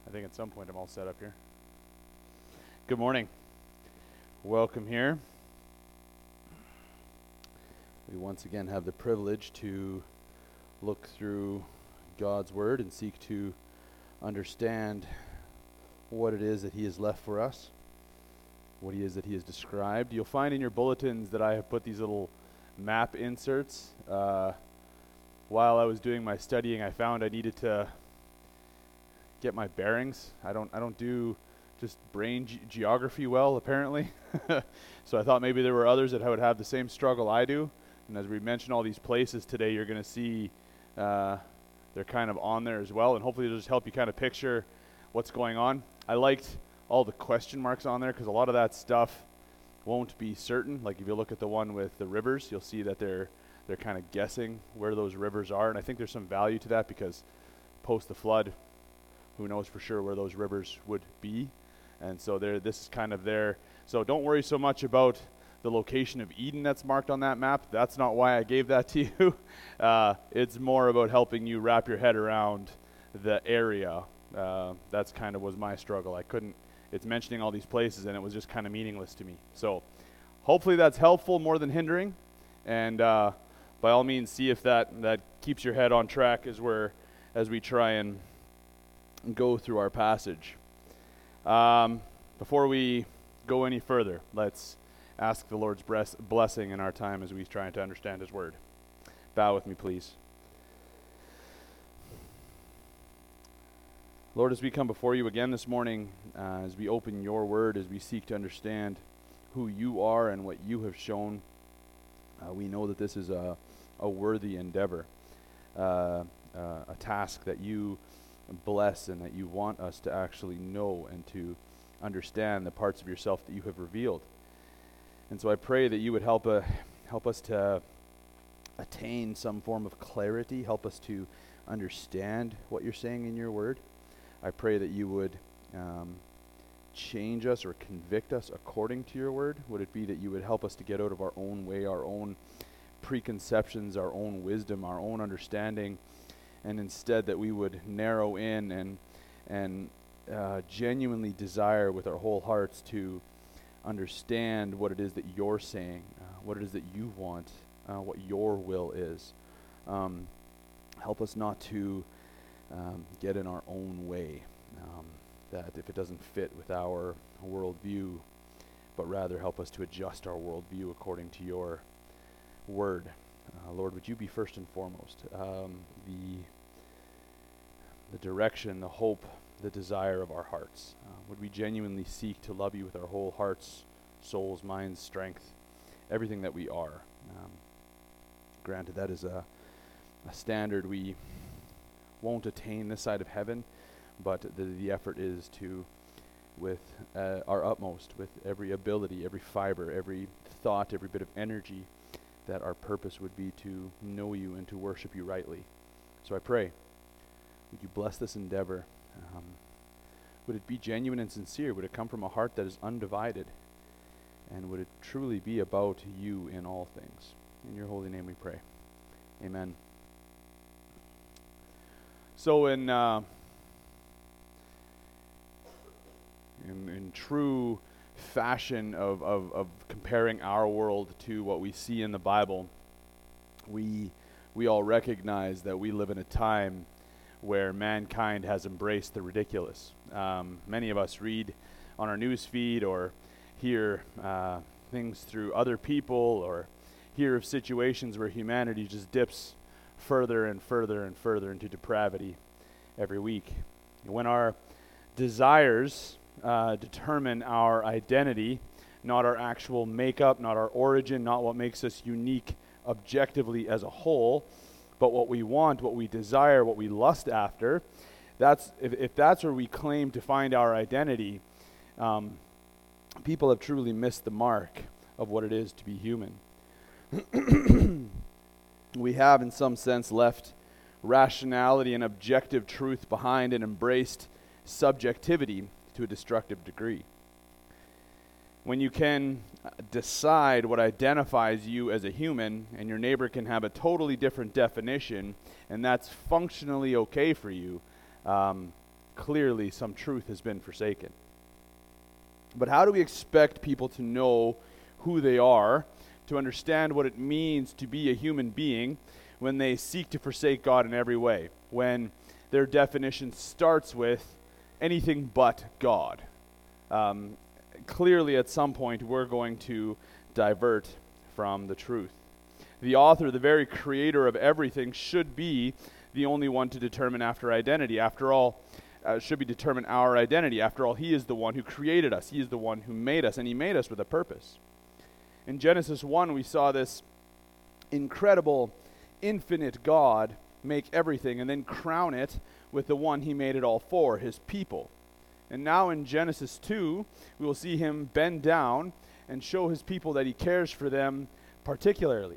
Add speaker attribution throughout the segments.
Speaker 1: I think at some point I'm all set up here. Good morning. Welcome here. We once again have the privilege to look through God's Word and seek to understand what it is that He has left for us, what it is that He has described. You'll find in your bulletins that I have put these little map inserts. While I was doing my studying, I found I needed to get my bearings. I don't do just brain geography well, apparently. So I thought maybe there were others that would have the same struggle I do. And as we mention all these places today, you're going to see they're kind of on there as well. And hopefully it'll just help you kind of picture what's going on. I liked all the question marks on there because a lot of that stuff won't be certain. Like if you look at the one with the rivers, you'll see that they're kind of guessing where those rivers are. And I think there's some value to that because post the flood, who knows for sure where those rivers would be. And so this is kind of there. So don't worry so much about the location of Eden that's marked on that map. That's not why I gave that to you. It's more about helping you wrap your head around the area. That's kind of was my struggle. It's mentioning all these places and it was just kind of meaningless to me. So hopefully that's helpful more than hindering. And by all means, see if that keeps your head on track as we try and go through our passage. Before we go any further, let's ask the Lord's blessing in our time as we try to understand His Word. Bow with me, please. Lord, as we come before you again this morning, as we open your Word, as we seek to understand who you are and what you have shown, we know that this is a worthy endeavor, a task that you bless and that you want us to actually know and to understand the parts of yourself that you have revealed. And so I pray that you would help us to attain some form of clarity, help us to understand what you're saying in your word. I pray that you would change us or convict us according to your word. Would it be that you would help us to get out of our own way, our own preconceptions, our own wisdom, our own understanding, and instead that we would narrow in and genuinely desire with our whole hearts to understand what it is that you're saying, what it is that you want, what your will is. Help us not to get in our own way, that if it doesn't fit with our worldview, but rather help us to adjust our worldview according to your word. Lord, would you be first and foremost the direction, the hope, the desire of our hearts? Would we genuinely seek to love you with our whole hearts, souls, minds, strength, everything that we are? Granted, that is a standard we won't attain this side of heaven, but the effort is to, with our utmost, with every ability, every fiber, every thought, every bit of energy, that our purpose would be to know you and to worship you rightly. So I pray, would you bless this endeavor? Would it be genuine and sincere? Would it come from a heart that is undivided? And would it truly be about you in all things? In your holy name we pray. Amen. So in true fashion of comparing our world to what we see in the Bible, we all recognize that we live in a time where mankind has embraced the ridiculous. Many of us read on our news feed or hear things through other people or hear of situations where humanity just dips further and further and further into depravity every week. When our desires determine our identity, not our actual makeup, not our origin, not what makes us unique objectively as a whole, but what we want, what we desire, what we lust after, if that's where we claim to find our identity, people have truly missed the mark of what it is to be human. We have, in some sense, left rationality and objective truth behind and embraced subjectivity to a destructive degree. When you can decide what identifies you as a human and your neighbor can have a totally different definition and that's functionally okay for you, clearly some truth has been forsaken. But how do we expect people to know who they are, to understand what it means to be a human being, when they seek to forsake God in every way, when their definition starts with anything but God? Clearly, at some point, we're going to divert from the truth. The author, the very creator of everything, should be the only one to determine after identity. After all, should be determine our identity. After all, he is the one who created us. He is the one who made us, and he made us with a purpose. In Genesis 1, we saw this incredible, infinite God make everything and then crown it with the one he made it all for, his people. And now in Genesis 2, we will see him bend down and show his people that he cares for them particularly.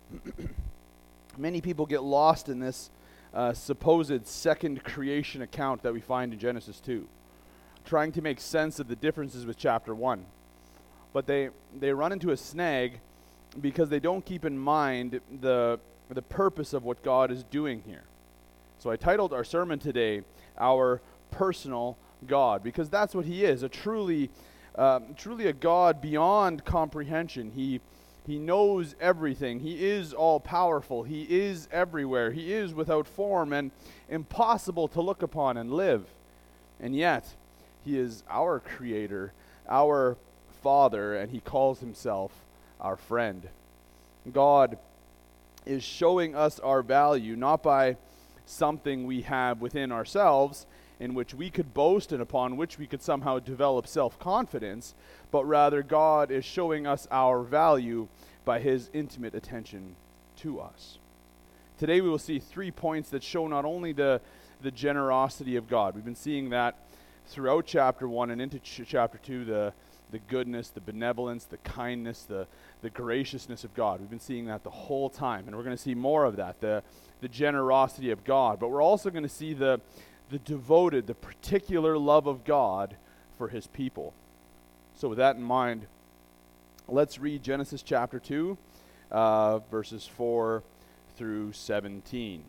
Speaker 1: Many people get lost in this supposed second creation account that we find in Genesis 2, trying to make sense of the differences with chapter 1. But they run into a snag because they don't keep in mind the purpose of what God is doing here. So I titled our sermon today, Our Personal God, because that's what he is, truly a God beyond comprehension. He knows everything. He is all-powerful. He is everywhere. He is without form and impossible to look upon and live. And yet, he is our creator, our Father, and he calls himself our friend. God is showing us our value, not by something we have within ourselves in which we could boast and upon which we could somehow develop self-confidence, but rather God is showing us our value by his intimate attention to us. Today we will see 3 points that show not only the generosity of God. We've been seeing that throughout chapter 1 and into chapter 2, the goodness, the benevolence, the kindness, the graciousness of God. We've been seeing that the whole time, and we're going to see more of that, the generosity of God. But we're also going to see the devoted, the particular love of God for his people. So with that in mind, let's read Genesis chapter 2, verses 4 through 17.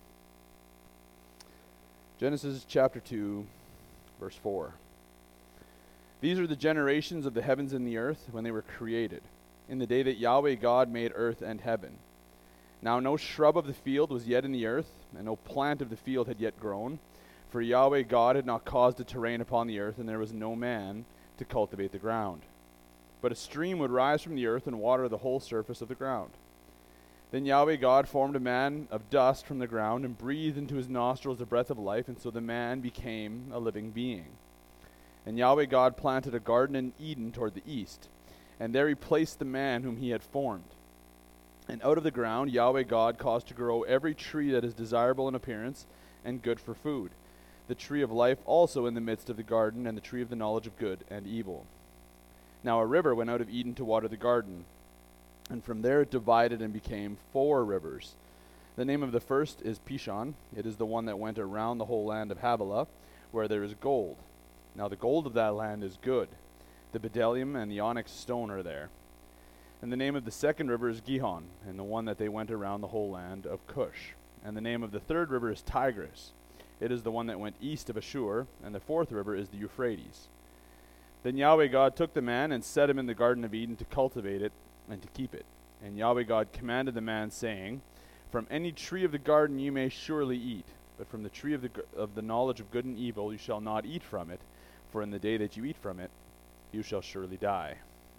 Speaker 1: Genesis chapter 2, verse 4. These are the generations of the heavens and the earth when they were created, in the day that Yahweh God made earth and heaven. Now no shrub of the field was yet in the earth, and no plant of the field had yet grown, for Yahweh God had not caused it to rain upon the earth, and there was no man to cultivate the ground. But a stream would rise from the earth and water the whole surface of the ground. Then Yahweh God formed a man of dust from the ground, and breathed into his nostrils the breath of life, and so the man became a living being. And Yahweh God planted a garden in Eden toward the east, and there he placed the man whom he had formed. And out of the ground Yahweh God caused to grow every tree that is desirable in appearance and good for food, the tree of life also in the midst of the garden, and the tree of the knowledge of good and evil. Now a river went out of Eden to water the garden, and from there it divided and became 4 rivers. The name of the first is Pishon. It is the one that went around the whole land of Havilah, where there is gold. Now the gold of that land is good. The bdellium and the onyx stone are there. And the name of the second river is Gihon, and the one that they went around the whole land of Cush. And the name of the third river is Tigris. It is the one that went east of Ashur, and the fourth river is the Euphrates. Then Yahweh God took the man and set him in the garden of Eden to cultivate it and to keep it. And Yahweh God commanded the man, saying, From any tree of the garden you may surely eat, but from the tree of the knowledge of good and evil you shall not eat from it, for in the day that you eat from it, you shall surely die.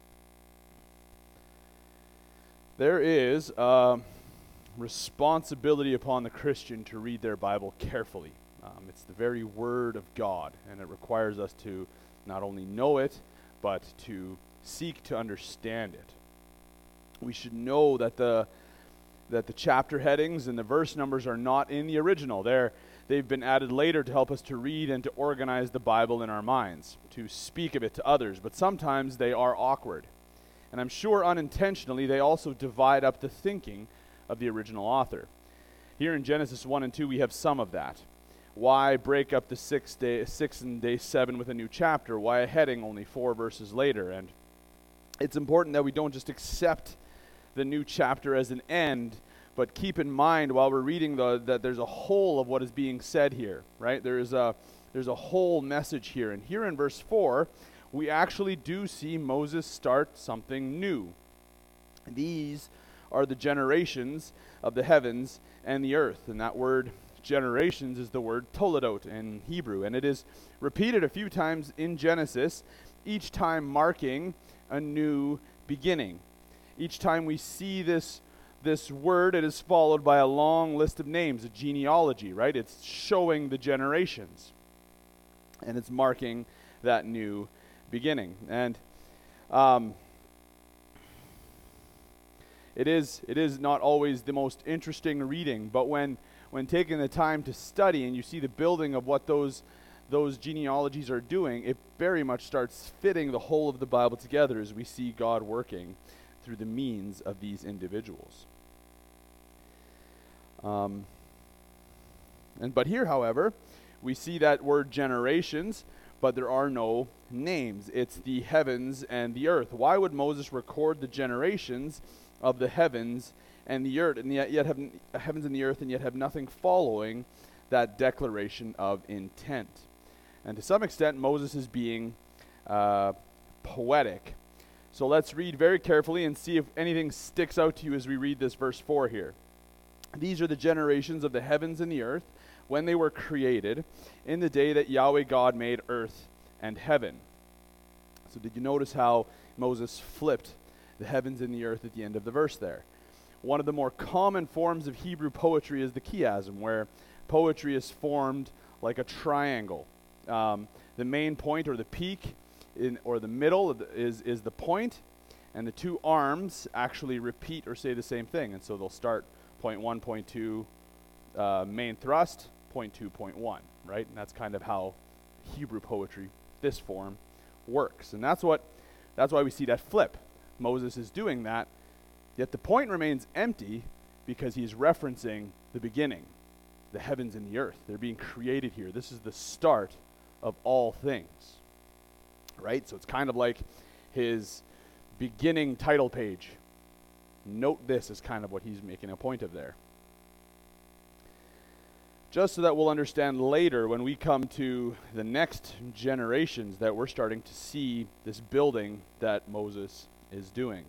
Speaker 1: There is a responsibility upon the Christian to read their Bible carefully. It's the very Word of God, and it requires us to not only know it, but to seek to understand it. We should know that the chapter headings and the verse numbers are not in the original. They've been added later to help us to read and to organize the Bible in our minds, to speak of it to others, but sometimes they are awkward. And I'm sure unintentionally they also divide up the thinking of the original author. Here in Genesis 1 and 2 we have some of that. Why break up the 6 and day 7 with a new chapter? Why a heading only 4 verses later? And it's important that we don't just accept the new chapter as an end, but keep in mind while we're reading that there's a whole of what is being said here, right? There is a there's a whole message here. And here in verse 4, we actually do see Moses start something new. These are the generations of the heavens and the earth. And that word generations is the word toledot in Hebrew. And it is repeated a few times in Genesis, each time marking a new beginning. Each time we see this word, it is followed by a long list of names, a genealogy, right? It's showing the generations. And it's marking that new beginning. And it is not always the most interesting reading, but when taking the time to study and you see the building of what those genealogies are doing, it very much starts fitting the whole of the Bible together as we see God working through the means of these individuals. But here, however, we see that word generations, but there are no names. It's the heavens and the earth. Why would Moses record the generations of the heavens and the earth, and yet have heavens and the earth, and yet have nothing following that declaration of intent? And to some extent, Moses is being poetic. So let's read very carefully and see if anything sticks out to you as we read this verse 4 here. These are the generations of the heavens and the earth when they were created in the day that Yahweh God made earth and heaven. So did you notice how Moses flipped the heavens and the earth at the end of the verse there? One of the more common forms of Hebrew poetry is the chiasm, where poetry is formed like a triangle. The main point or the peak or the middle is the point, and the two arms actually repeat or say the same thing. And so they'll start point 1, point 2, main thrust, point 2, point 1, right? And that's kind of how Hebrew poetry, this form, works. And that's why we see that flip. Moses is doing that, yet the point remains empty because he's referencing the beginning, the heavens and the earth. They're being created here. This is the start of all things, right? So it's kind of like his beginning title page. Note this is kind of what he's making a point of there. Just so that we'll understand later when we come to the next generations that we're starting to see this building that Moses is doing.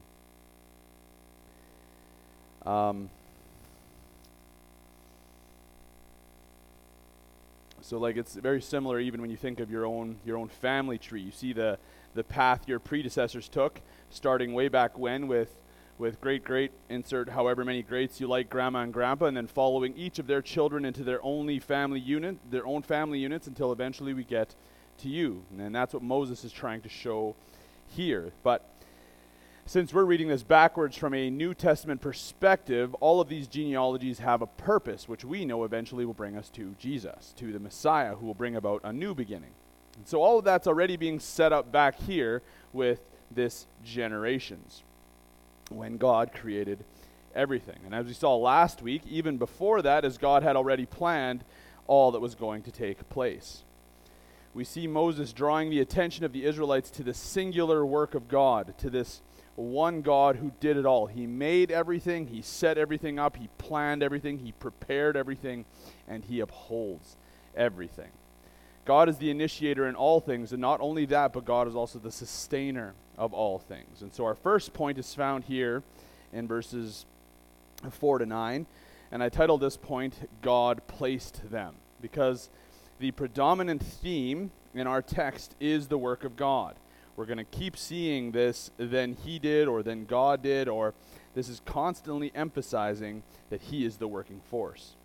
Speaker 1: So like it's very similar even when you think of your own family tree. You see the path your predecessors took, starting way back when with great, insert however many greats you like, grandma and grandpa, and then following each of their children into their own family units until eventually we get to you. And that's what Moses is trying to show here. But since we're reading this backwards from a New Testament perspective, all of these genealogies have a purpose, which we know eventually will bring us to Jesus, to the Messiah, who will bring about a new beginning. And so all of that's already being set up back here with this generations, when God created everything. And as we saw last week, even before that, as God had already planned all that was going to take place. We see Moses drawing the attention of the Israelites to the singular work of God, to this one God who did it all. He made everything, he set everything up, he planned everything, he prepared everything, and he upholds everything. God is the initiator in all things, and not only that, but God is also the sustainer of all things. And so our first point is found here in verses 4 to 9, and I titled this point, God placed them, because the predominant theme in our text is the work of God. We're going to keep seeing this, then he did, or then God did, or this is constantly emphasizing that he is the working force.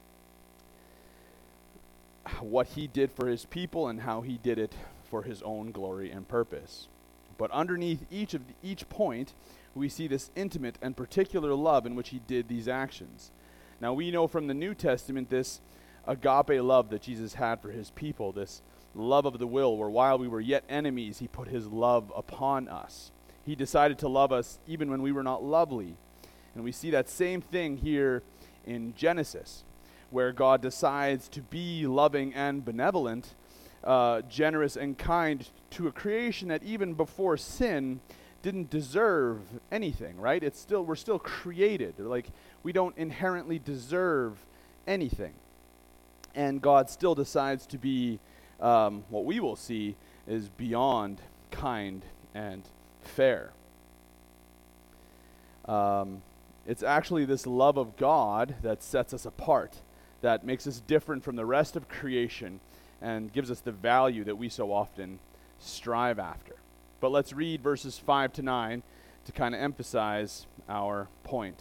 Speaker 1: What he did for his people and how he did it for his own glory and purpose. But underneath each point, we see this intimate and particular love in which he did these actions. Now we know from the New Testament this agape love that Jesus had for his people, this love of the will, where while we were yet enemies, he put his love upon us. He decided to love us even when we were not lovely. And we see that same thing here in Genesis, where God decides to be loving and benevolent, generous and kind to a creation that even before sin didn't deserve anything, right? We're still created. Like, we don't inherently deserve anything. And God still decides to be what we will see is beyond kind and fair. It's actually this love of God that sets us apart, that makes us different from the rest of creation and gives us the value that we so often strive after. But let's read verses 5 to 9 to kind of emphasize our point.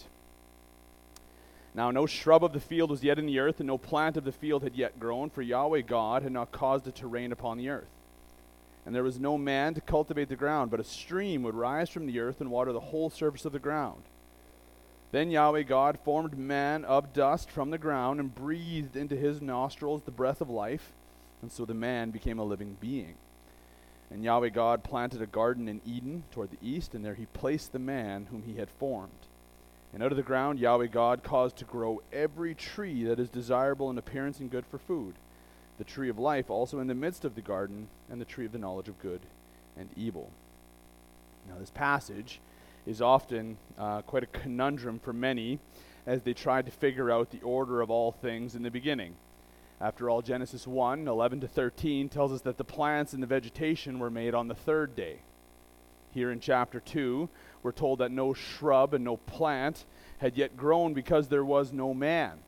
Speaker 1: Now no shrub of the field was yet in the earth, and no plant of the field had yet grown, for Yahweh God had not caused it to rain upon the earth. And there was no man to cultivate the ground, but a stream would rise from the earth and water the whole surface of the ground. Then Yahweh God formed man of dust from the ground and breathed into his nostrils the breath of life, and so the man became a living being. And Yahweh God planted a garden in Eden toward the east, and there he placed the man whom he had formed. And out of the ground Yahweh God caused to grow every tree that is desirable in appearance and good for food, the tree of life also in the midst of the garden, and the tree of the knowledge of good and evil. Now this passage is often quite a conundrum for many as they try to figure out the order of all things in the beginning. After all, Genesis 1, 11 to 13 tells us that the plants and the vegetation were made on the third day. Here in chapter 2, we're told that no shrub and no plant had yet grown because there was no man.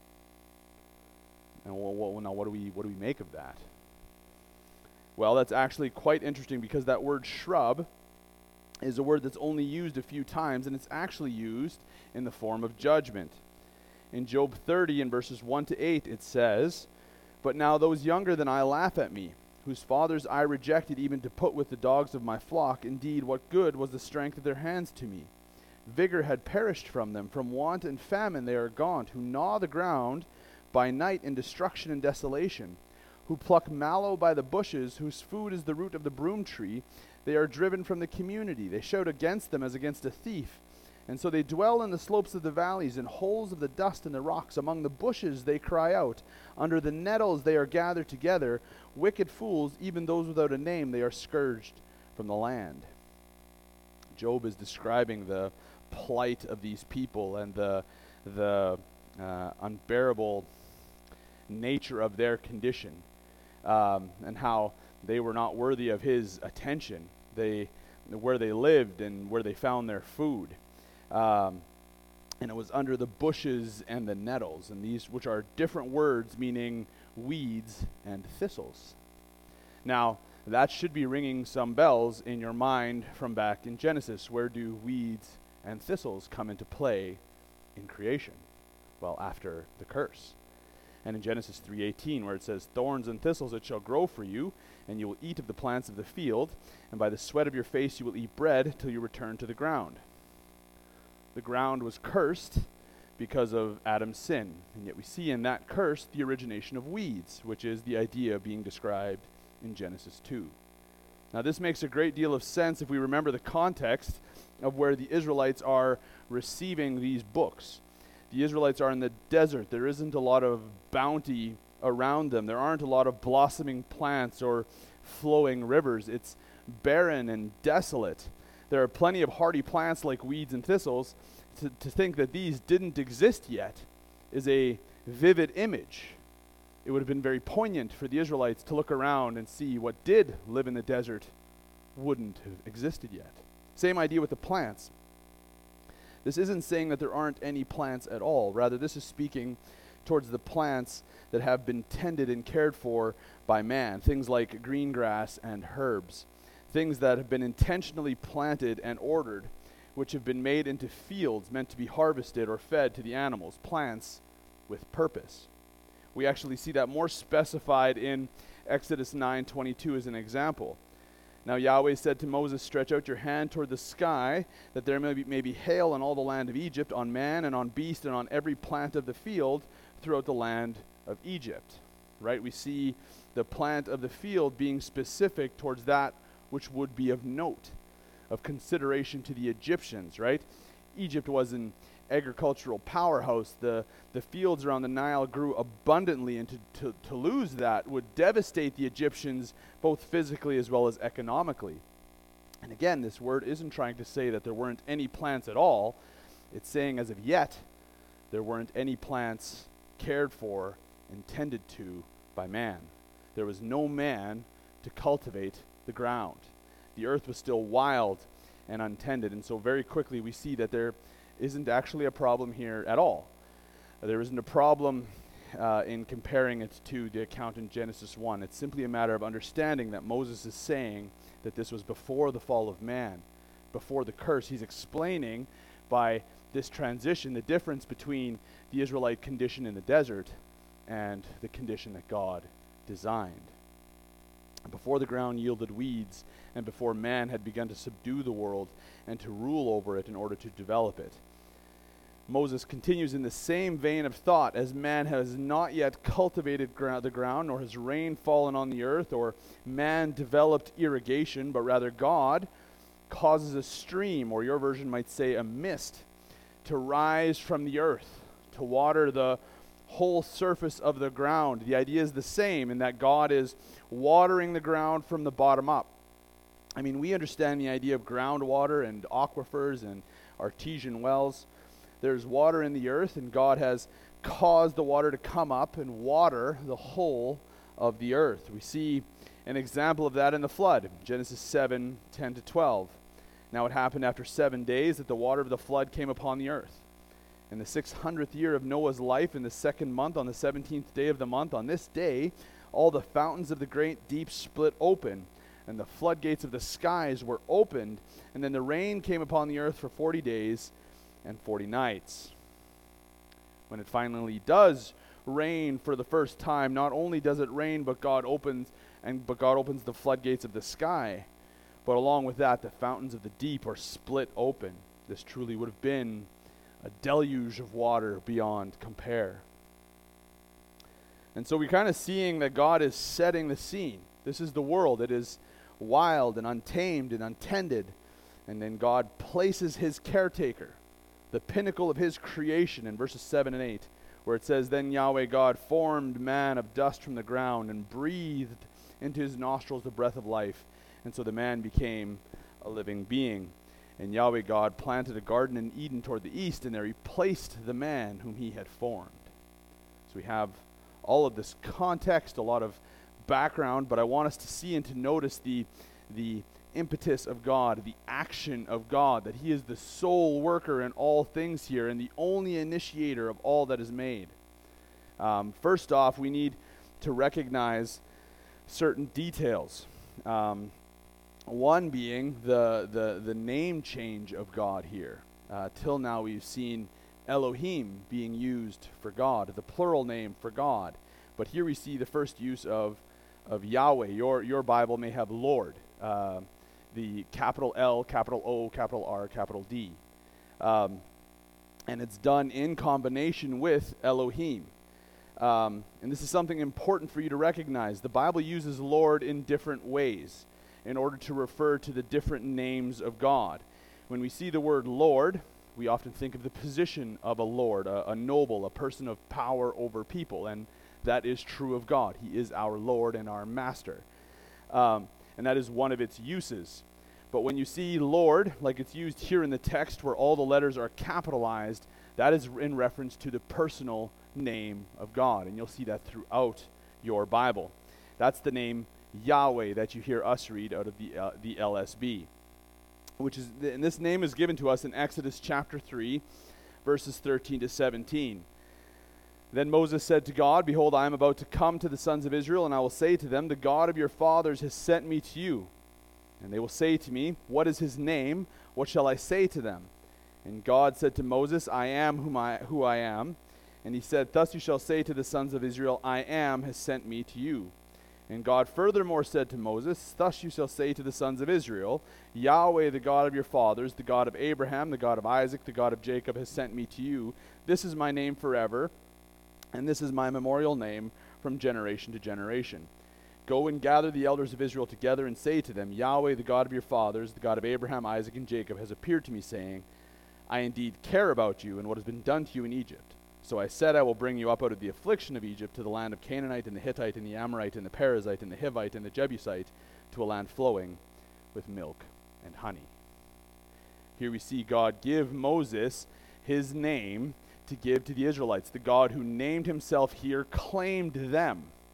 Speaker 1: And now what do we make of that? Well, that's actually quite interesting, because that word shrub is a word that's only used a few times, and it's actually used in the form of judgment. In Job 30 in verses 1 to 8 it says, "But now those younger than I laugh at me, whose fathers I rejected even to put with the dogs of my flock. Indeed, what good was the strength of their hands to me? Vigor had perished from them. From want and famine they are gaunt, who gnaw the ground by night in destruction and desolation, who pluck mallow by the bushes, whose food is the root of the broom tree. They are driven from the community. They shout against them as against a thief. And so they dwell in the slopes of the valleys, in holes of the dust and the rocks. Among the bushes they cry out. Under the nettles they are gathered together. Wicked fools, even those without a name, they are scourged from the land." Job is describing the plight of these people and the unbearable nature of their condition, and how they were not worthy of his attention. Where they lived and where they found their food. And it was under the bushes and the nettles, and these, which are different words meaning weeds and thistles. Now, that should be ringing some bells in your mind from back in Genesis. Where do weeds and thistles come into play in creation? Well, after the curse. And in Genesis 3:18, where it says, "Thorns and thistles it shall grow for you, and you will eat of the plants of the field, and by the sweat of your face you will eat bread till you return to the ground." The ground was cursed because of Adam's sin, and yet we see in that curse the origination of weeds, which is the idea being described in Genesis 2. Now this makes a great deal of sense if we remember the context of where the Israelites are receiving these books. The Israelites are in the desert. There isn't a lot of bounty around them. There aren't a lot of blossoming plants or flowing rivers. It's barren and desolate. There are plenty of hardy plants like weeds and thistles. To think that these didn't exist yet is a vivid image. It would have been very poignant for the Israelites to look around and see what did live in the desert wouldn't have existed yet. Same idea with the plants. This isn't saying that there aren't any plants at all. Rather, this is speaking towards the plants that have been tended and cared for by man. Things like green grass and herbs. Things that have been intentionally planted and ordered, which have been made into fields meant to be harvested or fed to the animals. Plants with purpose. We actually see that more specified in Exodus 9:22 as an example. "Now Yahweh said to Moses, stretch out your hand toward the sky, that there may be hail on all the land of Egypt, on man and on beast and on every plant of the field throughout the land of Egypt." Right? We see the plant of the field being specific towards that which would be of note, of consideration to the Egyptians, right? Egypt was an agricultural powerhouse. The fields around the Nile grew abundantly, and to lose that would devastate the Egyptians both physically as well as economically. And again, this word isn't trying to say that there weren't any plants at all. It's saying as of yet, there weren't any plants cared for, intended to by man. There was no man to cultivate the ground. The earth was still wild and untended, and so very quickly we see that there isn't actually a problem here at all. There isn't a problem in comparing it to the account in Genesis 1. It's simply a matter of understanding that Moses is saying that this was before the fall of man, before the curse. He's explaining by this transition the difference between the Israelite condition in the desert and the condition that God designed. Before the ground yielded weeds, and before man had begun to subdue the world and to rule over it in order to develop it. Moses continues in the same vein of thought. As man has not yet cultivated the ground, nor has rain fallen on the earth, or man developed irrigation, but rather God causes a stream, or your version might say a mist, to rise from the earth, to water the whole surface of the ground. The idea is the same in that God is watering the ground from the bottom up. I mean, we understand the idea of groundwater and aquifers and artesian wells. There's water in the earth, and God has caused the water to come up and water the whole of the earth. We see an example of that in the flood, Genesis 7:10-12. Now it happened after 7 days that the water of the flood came upon the earth. In the 600th year of Noah's life, in the 2nd month, on the 17th day of the month, on this day, all the fountains of the great deep split open, and the floodgates of the skies were opened, and then the rain came upon the earth for 40 days and 40 nights. When it finally does rain for the first time, not only does it rain, but God opens the floodgates of the sky. But along with that, the fountains of the deep are split open. This truly would have been a deluge of water beyond compare. And so we're kind of seeing that God is setting the scene. This is the world. It is wild and untamed and untended. And then God places his caretaker, the pinnacle of his creation, in verses 7 and 8, where it says, "Then Yahweh God formed man of dust from the ground and breathed into his nostrils the breath of life. And so the man became a living being. And Yahweh God planted a garden in Eden toward the east, and there he placed the man whom he had formed." So we have all of this context, a lot of background, but I want us to see and to notice the impetus of God, the action of God, that he is the sole worker in all things here and the only initiator of all that is made. First off, we need to recognize certain details. One being the name change of God here. Till now we've seen Elohim being used for God, the plural name for God. But here we see the first use of Yahweh. Your Bible may have Lord, the capital L, capital O, capital R, capital D. And it's done in combination with Elohim. And this is something important for you to recognize. The Bible uses Lord in different ways in order to refer to the different names of God. When we see the word Lord, we often think of the position of a lord, a noble, a person of power over people, and that is true of God. He is our Lord and our Master. And that is one of its uses. But when you see Lord, like it's used here in the text where all the letters are capitalized, that is in reference to the personal name of God. And you'll see that throughout your Bible. That's the name Yahweh that you hear us read out of the LSB. And this name is given to us in Exodus chapter 3, verses 13-17. Then Moses said to God, "Behold, I am about to come to the sons of Israel, and I will say to them, the God of your fathers has sent me to you. And they will say to me, what is his name? What shall I say to them? And God said to Moses, I am who I am. And he said, thus you shall say to the sons of Israel, I am has sent me to you. And God furthermore said to Moses, thus you shall say to the sons of Israel, Yahweh, the God of your fathers, the God of Abraham, the God of Isaac, the God of Jacob, has sent me to you. This is my name forever, and this is my memorial name from generation to generation. Go and gather the elders of Israel together and say to them, Yahweh, the God of your fathers, the God of Abraham, Isaac, and Jacob, has appeared to me, saying, I indeed care about you and what has been done to you in Egypt. So I said, I will bring you up out of the affliction of Egypt to the land of Canaanite and the Hittite and the Amorite and the Perizzite and the Hivite and the Jebusite, to a land flowing with milk and honey. Here we see God give Moses his name to give to the Israelites. The God who named himself here claimed them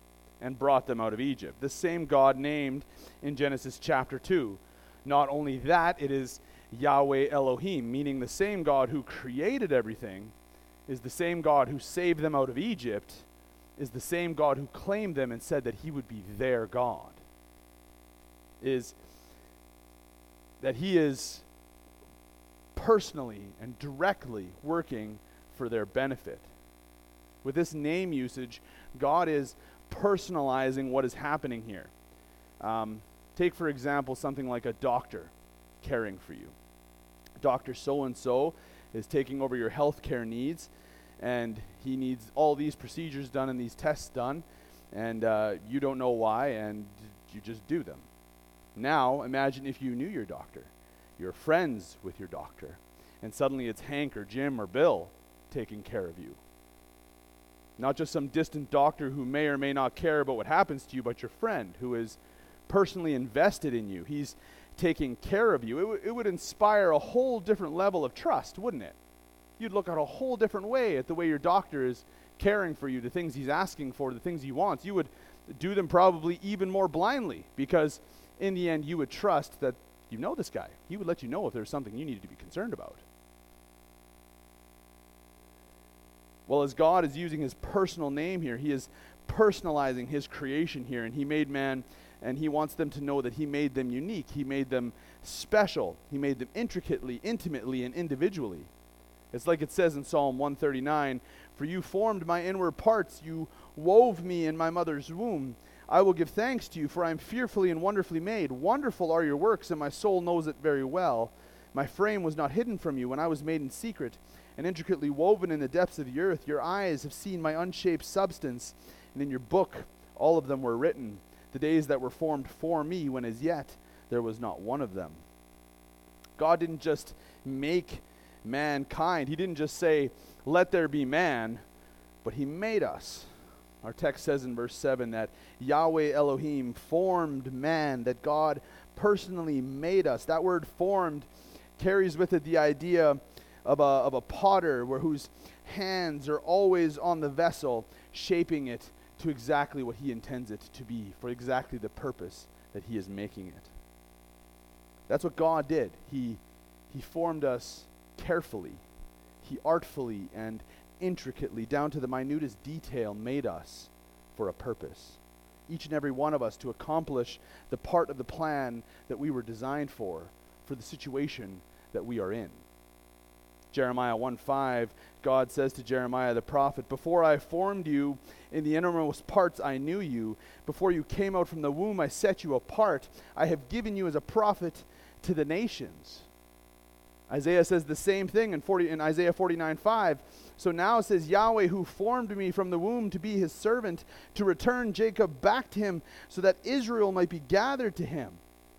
Speaker 2: and brought them out of Egypt. The same God named in Genesis chapter 2. Not only that, it is Yahweh Elohim, meaning the same God who created everything is the same God who saved them out of Egypt, is the same God who claimed them and said that he would be their God. Is that he is personally and directly working for their benefit. With this name usage, God is personalizing what is happening here. Take, for example, something like a doctor caring for you. Dr. So-and-so is taking over your healthcare needs, and he needs all these procedures done and these tests done, and you don't know why, and you just do them. Now, imagine if you knew your doctor. You're friends with your doctor, and suddenly it's Hank or Jim or Bill taking care of you. Not just some distant doctor who may or may not care about what happens to you, but your friend who is personally invested in you. He's taking care of you. It would inspire a whole different level of trust, wouldn't it? You'd look at a whole different way at the way your doctor is caring for you, the things he's asking for, the things he wants. You would do them probably even more blindly, because in the end you would trust that you know this guy. He would let you know if there's something you needed to be concerned about. Well, as God is using his personal name here, he is personalizing his creation here, and he made man, and he wants them to know that he made them unique. He made them special. He made them intricately, intimately, and individually. It's like it says in Psalm 139, "For you formed my inward parts, you wove me in my mother's womb. I will give thanks to you, for I am fearfully and wonderfully made. Wonderful are your works, and my soul knows it very well. My frame was not hidden from you when I was made in secret, and intricately woven in the depths of the earth. Your eyes have seen my unshaped substance, and in your book all of them were written, the days that were formed for me, when as yet there was not one of them." God didn't just make mankind. He didn't just say, "Let there be man," but he made us. Our text says in verse 7 that Yahweh Elohim formed man, that God personally made us. That word formed carries with it the idea of a potter whose hands are always on the vessel, shaping it to exactly what he intends it to be, for exactly the purpose that he is making it. That's what God did. He formed us carefully. He artfully and intricately, down to the minutest detail, made us for a purpose. Each and every one of us to accomplish the part of the plan that we were designed for the situation that we are in. Jeremiah 1:5, God says to Jeremiah the prophet, "Before I formed you in the innermost parts, I knew you. Before you came out from the womb, I set you apart. I have given you as a prophet to the nations." Isaiah says the same thing in Isaiah 49:5. So now it says, "Yahweh who formed me from the womb to be his servant, to return Jacob back to him, so that Israel might be gathered to him."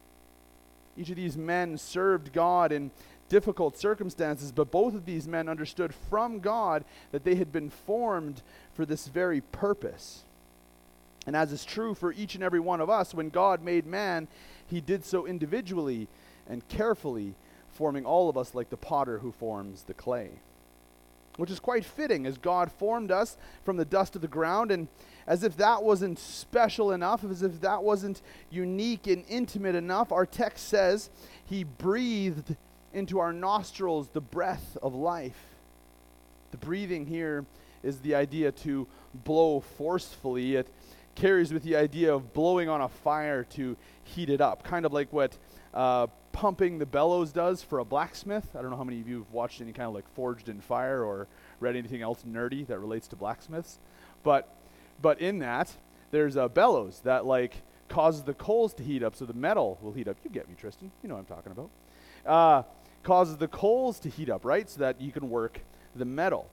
Speaker 2: Each of these men served God in difficult circumstances, but both of these men understood from God that they had been formed for this very purpose. And as is true for each and every one of us, when God made man, he did so individually and carefully, forming all of us like the potter who forms the clay. Which is quite fitting, as God formed us from the dust of the ground, and as if that wasn't special enough, as if that wasn't unique and intimate enough, our text says he breathed into our nostrils the breath of life. The breathing here is the idea to blow forcefully. It carries with the idea of blowing on a fire to heat it up, kind of like what pumping the bellows does for a blacksmith. I don't know how many of you have watched any kind of like Forged in Fire or read anything else nerdy that relates to blacksmiths, but in that there's a bellows that like causes the coals to heat up, so the metal will heat up. You get me, Tristan. You know what I'm talking about. Causes the coals to heat up, right, so that you can work the metal.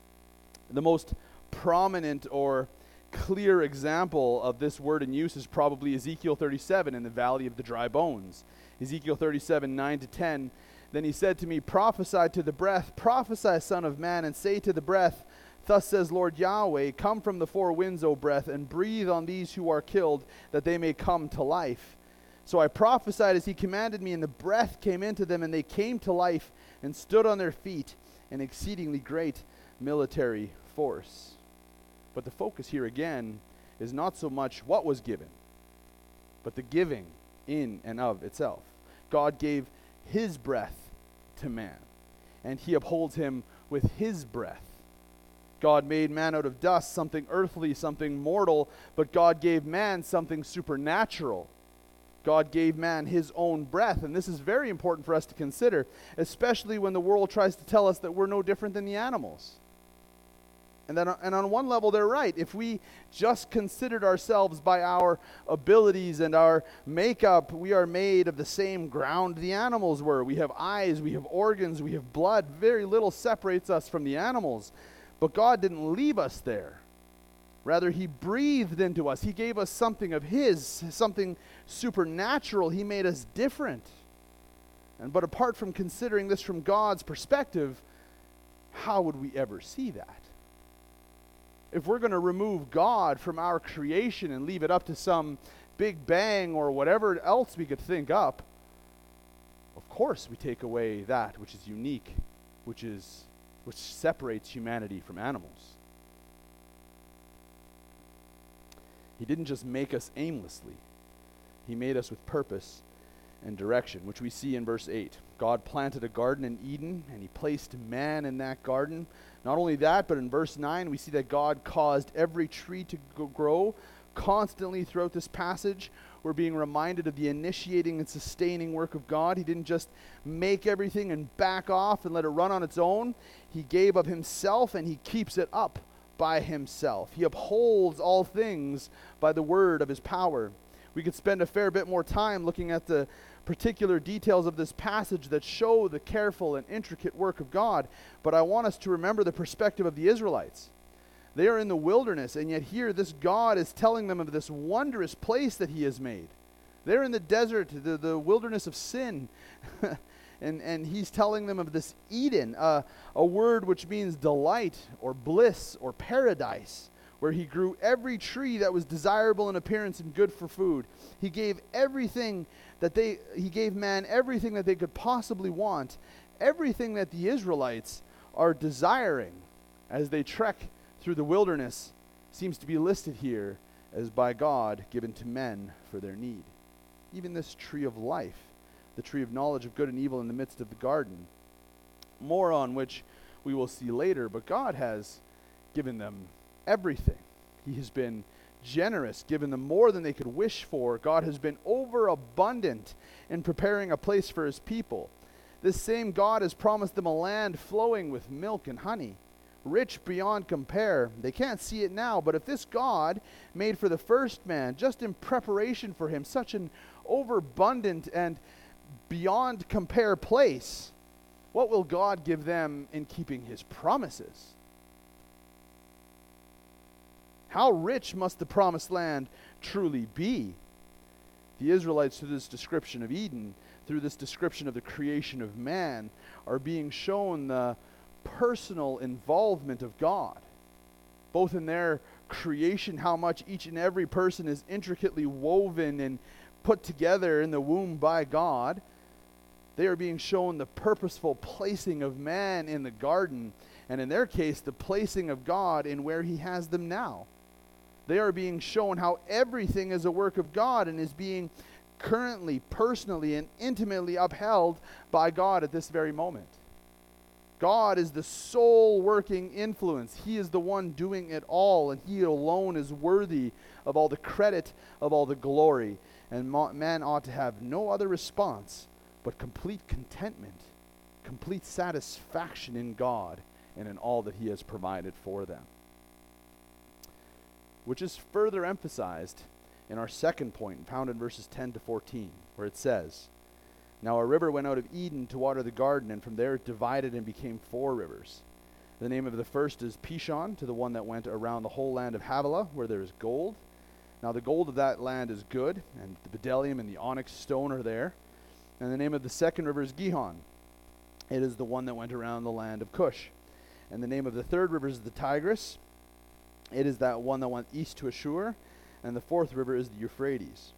Speaker 2: The most prominent or clear example of this word in use is probably Ezekiel 37 in the Valley of the Dry Bones. Ezekiel 37, 9-10. "Then he said to me, prophesy to the breath, prophesy, son of man, and say to the breath, thus says Lord Yahweh, come from the four winds, O breath, and breathe on these who are killed, that they may come to life. So I prophesied as he commanded me, and the breath came into them, and they came to life, and stood on their feet, an exceedingly great military force." But the focus here again is not so much what was given, but the giving in and of itself. God gave his breath to man, and he upholds him with his breath. God made man out of dust, something earthly, something mortal, but God gave man something supernatural. God gave man his own breath, and this is very important for us to consider, especially when the world tries to tell us that we're no different than the animals. And on one level, they're right. If we just considered ourselves by our abilities and our makeup, we are made of the same ground the animals were. We have eyes, we have organs, we have blood. Very little separates us from the animals. But God didn't leave us there. Rather, he breathed into us. He gave us something of his, something supernatural. He made us different. But apart from considering this from God's perspective, how would we ever see that? If we're going to remove God from our creation and leave it up to some big bang or whatever else we could think up, of course we take away that which is unique, which separates humanity from animals. He didn't just make us aimlessly. He made us with purpose and direction, which we see in verse 8. God planted a garden in Eden, and he placed man in that garden. Not only that, but in verse 9, we see that God caused every tree to grow constantly throughout this passage. We're being reminded of the initiating and sustaining work of God. He didn't just make everything and back off and let it run on its own. He gave of himself, and he keeps it up by himself. He upholds all things by the word of his power. We could spend a fair bit more time looking at the particular details of this passage that show the careful and intricate work of God, but I want us to remember the perspective of the Israelites. They are in the wilderness, and yet here this God is telling them of this wondrous place that he has made. They're in the desert, the wilderness of sin, and he's telling them of this Eden, a word which means delight or bliss or paradise, where he grew every tree that was desirable in appearance and good for food. He gave he gave man everything that they could possibly want, everything that the Israelites are desiring as they trek through the wilderness seems to be listed here as by God given to men for their need. Even this tree of life, the tree of knowledge of good and evil in the midst of the garden, more on which we will see later, but God has given them everything. He has been generous, given them more than they could wish for. God has been overabundant in preparing a place for his people. This same God has promised them a land flowing with milk and honey, rich beyond compare. They can't see it now, but if this God made for the first man, just in preparation for him, such an overabundant and beyond compare place, what will God give them in keeping his promises? How rich must the promised land truly be? The Israelites, through this description of Eden, through this description of the creation of man, are being shown the personal involvement of God, both in their creation, how much each and every person is intricately woven and put together in the womb by God. They are being shown the purposeful placing of man in the garden, and in their case, the placing of God in where he has them now. They are being shown how everything is a work of God and is being currently, personally, and intimately upheld by God at this very moment. God is the sole working influence. He is the one doing it all, and he alone is worthy of all the credit, of all the glory. And man ought to have no other response but complete contentment, complete satisfaction in God and in all that he has provided for them. Which is further emphasized in our second point, found in verses 10 to 14, where it says, "Now a river went out of Eden to water the garden, and from there it divided and became 4 rivers. The name of the first is Pishon, to the one that went around the whole land of Havilah, where there is gold. Now the gold of that land is good, and the bdellium and the onyx stone are there. And the name of the second river is Gihon. It is the one that went around the land of Cush. And the name of the third river is the Tigris. It is that one that went east to Ashur. And the fourth river is the Euphrates."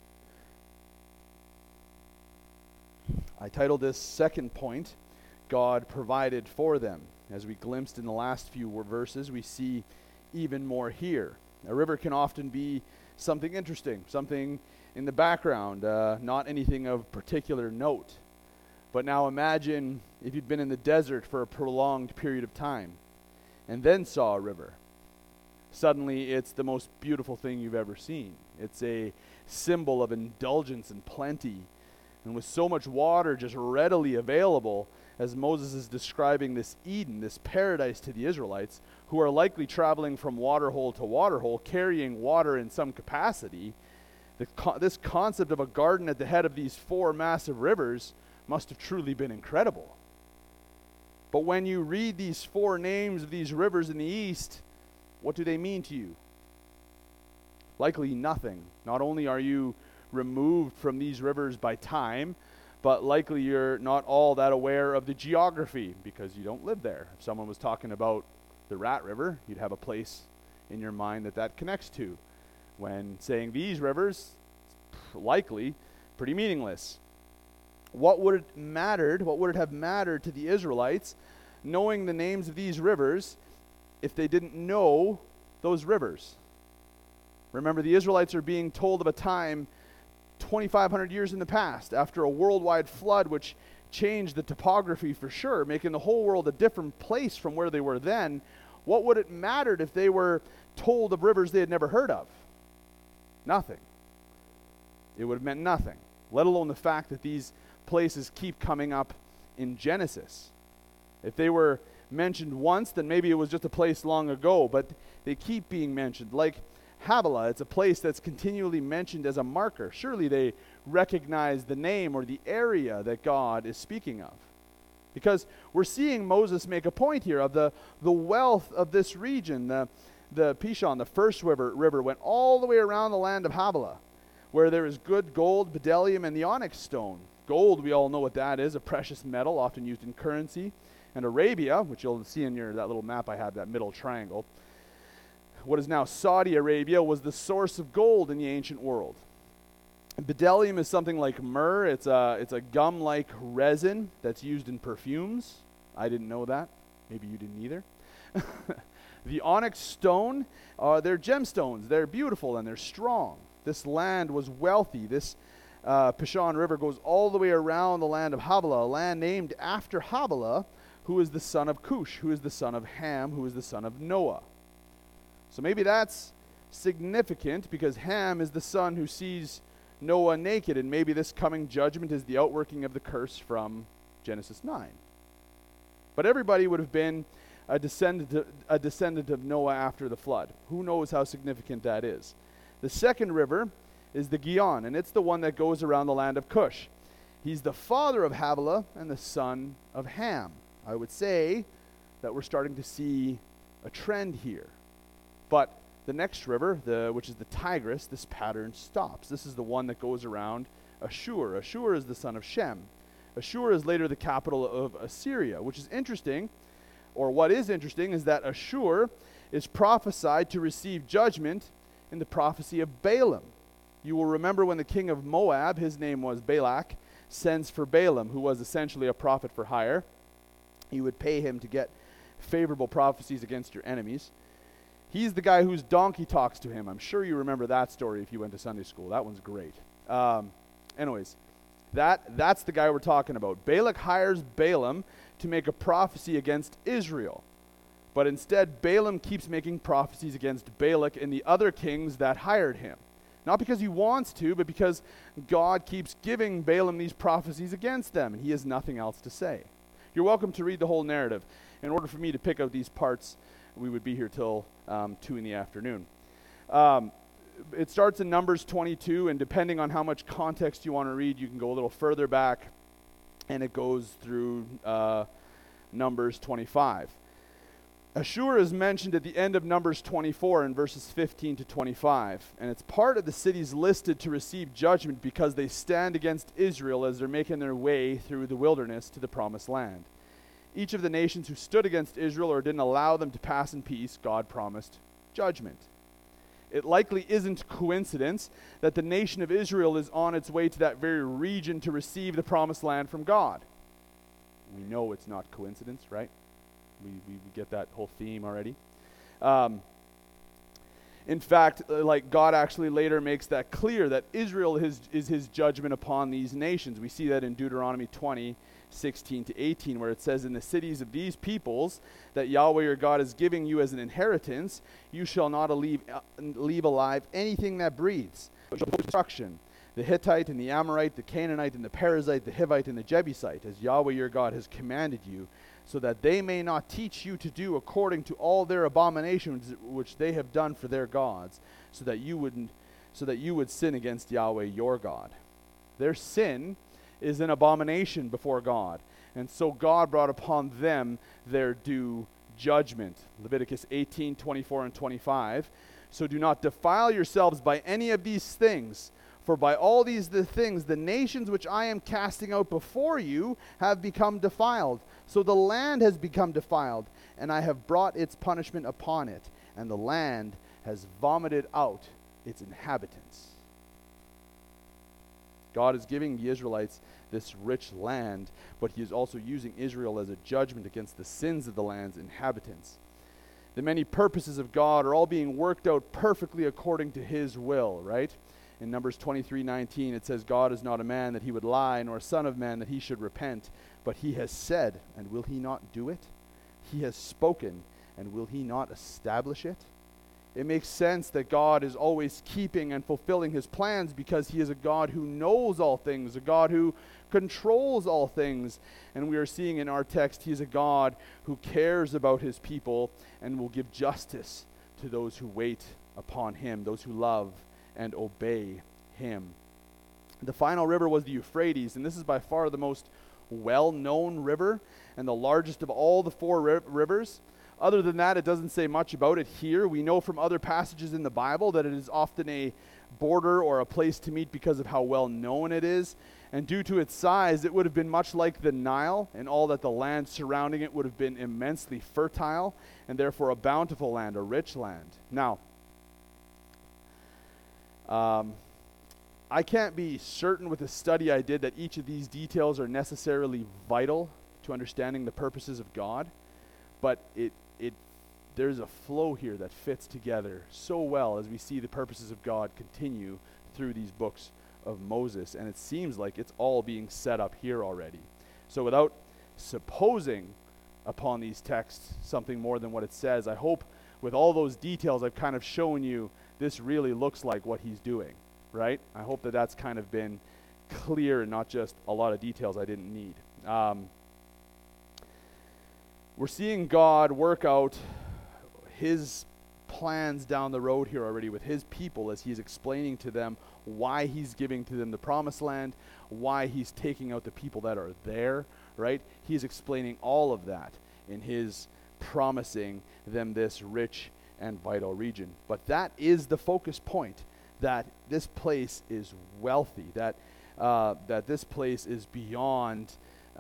Speaker 2: I titled this second point, God provided for them. As we glimpsed in the last few verses, we see even more here. A river can often be something interesting, something in the background, not anything of particular note. But now imagine if you'd been in the desert for a prolonged period of time and then saw a river. Suddenly, it's the most beautiful thing you've ever seen. It's a symbol of indulgence and plenty. And with so much water just readily available, as Moses is describing this Eden, this paradise to the Israelites, who are likely traveling from waterhole to waterhole, carrying water in some capacity, this concept of a garden at the head of these 4 massive rivers must have truly been incredible. But when you read these 4 names of these rivers in the east, what do they mean to you? Likely nothing. Not only are you removed from these rivers by time, but likely you're not all that aware of the geography because you don't live there. If someone was talking about the Rat River, you'd have a place in your mind that connects to. When saying these rivers, it's likely pretty meaningless. What would it have mattered to the Israelites knowing the names of these rivers if they didn't know those rivers? Remember, the Israelites are being told of a time 2,500 years in the past, after a worldwide flood which changed the topography for sure, making the whole world a different place from where they were then. What would it mattered if they were told of rivers they had never heard of? Nothing. It would have meant nothing, let alone the fact that these places keep coming up in Genesis. If they were mentioned once, then maybe it was just a place long ago, but they keep being mentioned. Like Havilah, it's a place that's continually mentioned as a marker. Surely they recognize the name or the area that God is speaking of. Because we're seeing Moses make a point here of the wealth of this region. The Pishon, the first river, went all the way around the land of Havilah, where there is good gold, bdellium, and the onyx stone. Gold, we all know what that is, a precious metal often used in currency. And Arabia, which you'll see in that little map I have, that middle triangle, what is now Saudi Arabia, was the source of gold in the ancient world. Bdellium is something like myrrh. It's a gum-like resin that's used in perfumes. I didn't know that. Maybe you didn't either. The onyx stone, they're gemstones. They're beautiful and they're strong. This land was wealthy. This Pishon River goes all the way around the land of Havilah, a land named after Havilah, who is the son of Cush, who is the son of Ham, who is the son of Noah. So maybe that's significant because Ham is the son who sees Noah naked, and maybe this coming judgment is the outworking of the curse from Genesis 9. But everybody would have been a descendant of Noah after the flood. Who knows how significant that is? The second river is the Gihon, and it's the one that goes around the land of Cush. He's the father of Havilah and the son of Ham. I would say that we're starting to see a trend here. But the next river, which is the Tigris, this pattern stops. This is the one that goes around Ashur. Ashur is the son of Shem. Ashur is later the capital of Assyria, which is interesting, or what is interesting is that Ashur is prophesied to receive judgment in the prophecy of Balaam. You will remember when the king of Moab, his name was Balak, sends for Balaam, who was essentially a prophet for hire. He would pay him to get favorable prophecies against your enemies. He's the guy whose donkey talks to him. I'm sure you remember that story if you went to Sunday school. That one's great. Anyways, that's the guy we're talking about. Balak hires Balaam to make a prophecy against Israel. But instead, Balaam keeps making prophecies against Balak and the other kings that hired him. Not because he wants to, but because God keeps giving Balaam these prophecies against them, and he has nothing else to say. You're welcome to read the whole narrative. In order for me to pick out these parts, we would be here till 2 in the afternoon. It starts in Numbers 22, and depending on how much context you want to read, you can go a little further back, and it goes through Numbers 25. Ashur is mentioned at the end of Numbers 24 in verses 15 to 25, and it's part of the cities listed to receive judgment because they stand against Israel as they're making their way through the wilderness to the promised land. Each of the nations who stood against Israel or didn't allow them to pass in peace, God promised judgment. It likely isn't coincidence that the nation of Israel is on its way to that very region to receive the promised land from God. We know it's not coincidence, right? We get that whole theme already. In fact, like God actually later makes that clear that Israel is his judgment upon these nations. We see that in Deuteronomy 20:16-18, where it says, in the cities of these peoples that Yahweh your God is giving you as an inheritance, you shall not leave alive anything that breathes. Destruction. The Hittite and the Amorite, the Canaanite and the Perizzite, the Hivite and the Jebusite, as Yahweh your God has commanded you, so that they may not teach you to do according to all their abominations which they have done for their gods, so that you would sin against Yahweh your God. Their sin is an abomination before God, and so God brought upon them their due judgment. Leviticus 18:24 and 25. So do not defile yourselves by any of these things, for by all these things the nations which I am casting out before you have become defiled. So the land has become defiled, and I have brought its punishment upon it, and the land has vomited out its inhabitants. God is giving the Israelites this rich land, but he is also using Israel as a judgment against the sins of the land's inhabitants. The many purposes of God are all being worked out perfectly according to his will, right? In Numbers 23:19, it says, God is not a man that he would lie, nor a son of man that he should repent. But he has said, and will he not do it? He has spoken, and will he not establish it? It makes sense that God is always keeping and fulfilling his plans because he is a God who knows all things, a God who controls all things. And we are seeing in our text, he is a God who cares about his people and will give justice to those who wait upon him, those who love and obey him. The final river was the Euphrates, and this is by far the most well-known river and the largest of all the four rivers. Other than that, it doesn't say much about it here. We know from other passages in the Bible that it is often a border or a place to meet because of how well known it is. And due to its size, it would have been much like the Nile, in all that the land surrounding it would have been immensely fertile, and therefore a bountiful land, a rich land. Now, I can't be certain with the study I did that each of these details are necessarily vital to understanding the purposes of God, but there's a flow here that fits together so well as we see the purposes of God continue through these books of Moses, and it seems like it's all being set up here already. So without supposing upon these texts something more than what it says, I hope with all those details I've kind of shown you this really looks like what he's doing, right? I hope that that's kind of been clear and not just a lot of details I didn't need. We're seeing God work out his plans down the road here already with his people as he's explaining to them why he's giving to them the promised land, why he's taking out the people that are there, right? He's explaining all of that in his promising them this rich and vital region. But that is the focus point, that this place is wealthy, that this place is beyond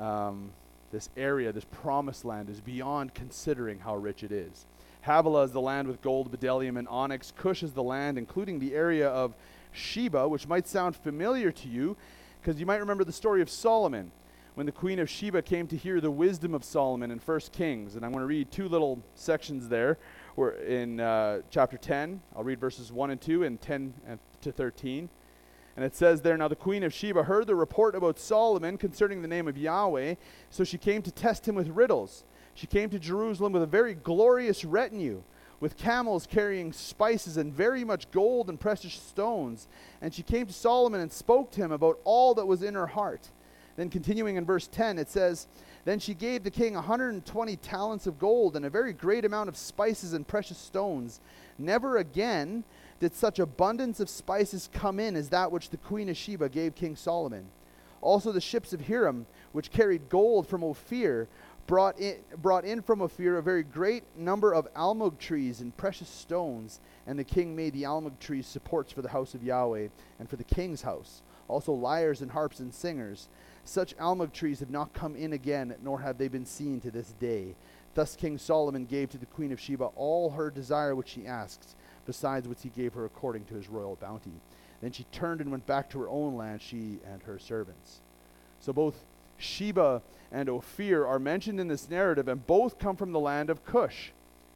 Speaker 2: this area, this promised land is beyond considering how rich it is. Havilah is the land with gold, bdellium, and onyx. Cush is the land, including the area of Sheba, which might sound familiar to you, because you might remember the story of Solomon, when the queen of Sheba came to hear the wisdom of Solomon in 1 Kings. And I'm going to read two little sections there. We're in chapter 10. I'll read verses 1 and 2 and 10 to 13. And it says there, now the queen of Sheba heard the report about Solomon concerning the name of Yahweh, so she came to test him with riddles. She came to Jerusalem with a very glorious retinue, with camels carrying spices and very much gold and precious stones. And she came to Solomon and spoke to him about all that was in her heart. Then continuing in verse 10, it says, then she gave the king 120 talents of gold and a very great amount of spices and precious stones. Never again did such abundance of spices come in as that which the queen of Sheba gave King Solomon. Also the ships of Hiram, which carried gold from Ophir, brought in from Ophir a very great number of almug trees and precious stones. And the king made the almug trees supports for the house of Yahweh and for the king's house. Also lyres and harps and singers. Such almug trees have not come in again, nor have they been seen to this day. Thus King Solomon gave to the queen of Sheba all her desire which she asked, besides which he gave her according to his royal bounty. Then she turned and went back to her own land, she and her servants. So both Sheba and Ophir are mentioned in this narrative, and both come from the land of Cush.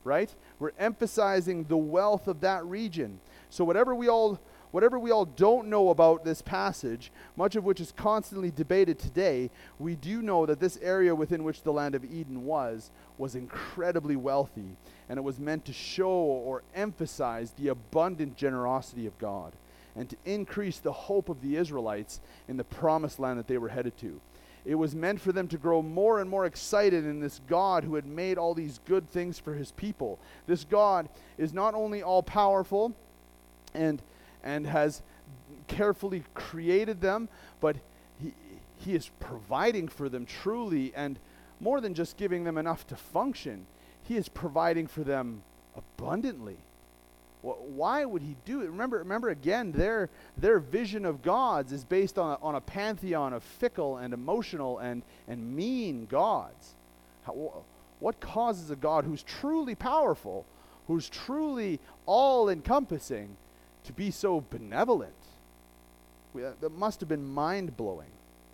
Speaker 2: right? We're emphasizing the wealth of that region. So whatever we all don't know about this passage, much of which is constantly debated today, we do know that this area within which the land of Eden was incredibly wealthy, and it was meant to show or emphasize the abundant generosity of God and to increase the hope of the Israelites in the promised land that they were headed to. It was meant for them to grow more and more excited in this God who had made all these good things for his people. This God is not only all-powerful and has carefully created them, but he is providing for them truly, and more than just giving them enough to function, he is providing for them abundantly. Why would he do it? Remember again, their vision of gods is based on a pantheon of fickle and emotional and mean gods. What causes a God who's truly powerful, who's truly all-encompassing, to be so benevolent? That must have been mind-blowing.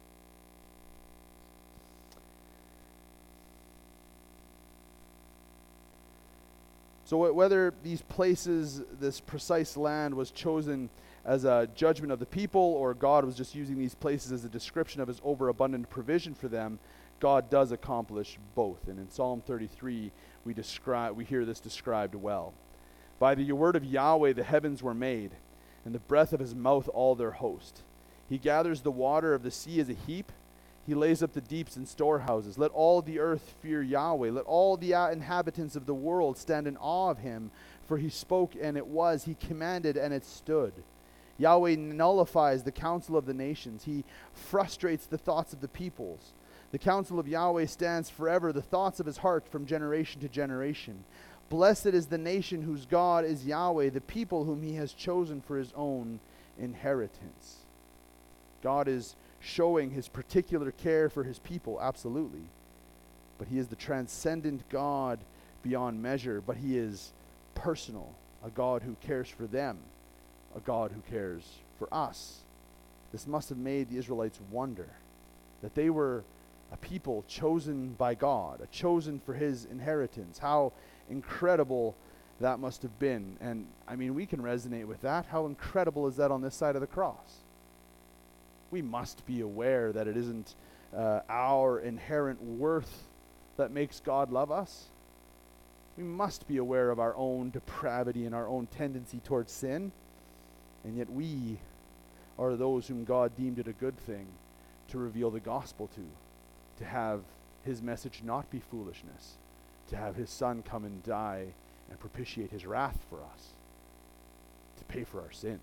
Speaker 2: So whether these places, this precise land, was chosen as a judgment of the people, or God was just using these places as a description of his overabundant provision for them, God does accomplish both. And in Psalm 33, we hear this described well. By the word of Yahweh the heavens were made, and the breath of his mouth all their host. He gathers the water of the sea as a heap. He lays up the deeps in storehouses. Let all the earth fear Yahweh. Let all the inhabitants of the world stand in awe of him. For he spoke, and it was. He commanded, and it stood. Yahweh nullifies the counsel of the nations. He frustrates the thoughts of the peoples. The counsel of Yahweh stands forever, the thoughts of his heart from generation to generation. Blessed is the nation whose God is Yahweh, the people whom he has chosen for his own inheritance. God is showing his particular care for his people, absolutely. But he is the transcendent God beyond measure, but he is personal, a God who cares for them, a God who cares for us. This must have made the Israelites wonder that they were a people chosen by God, chosen for his inheritance. How incredible that must have been. And I mean, we can resonate with that. How incredible is that on this side of the cross? We must be aware that it isn't our inherent worth that makes God love us. We must be aware of our own depravity and our own tendency towards sin. And yet we are those whom God deemed it a good thing to reveal the gospel to have his message not be foolishness, to have his son come and die and propitiate his wrath for us, to pay for our sins.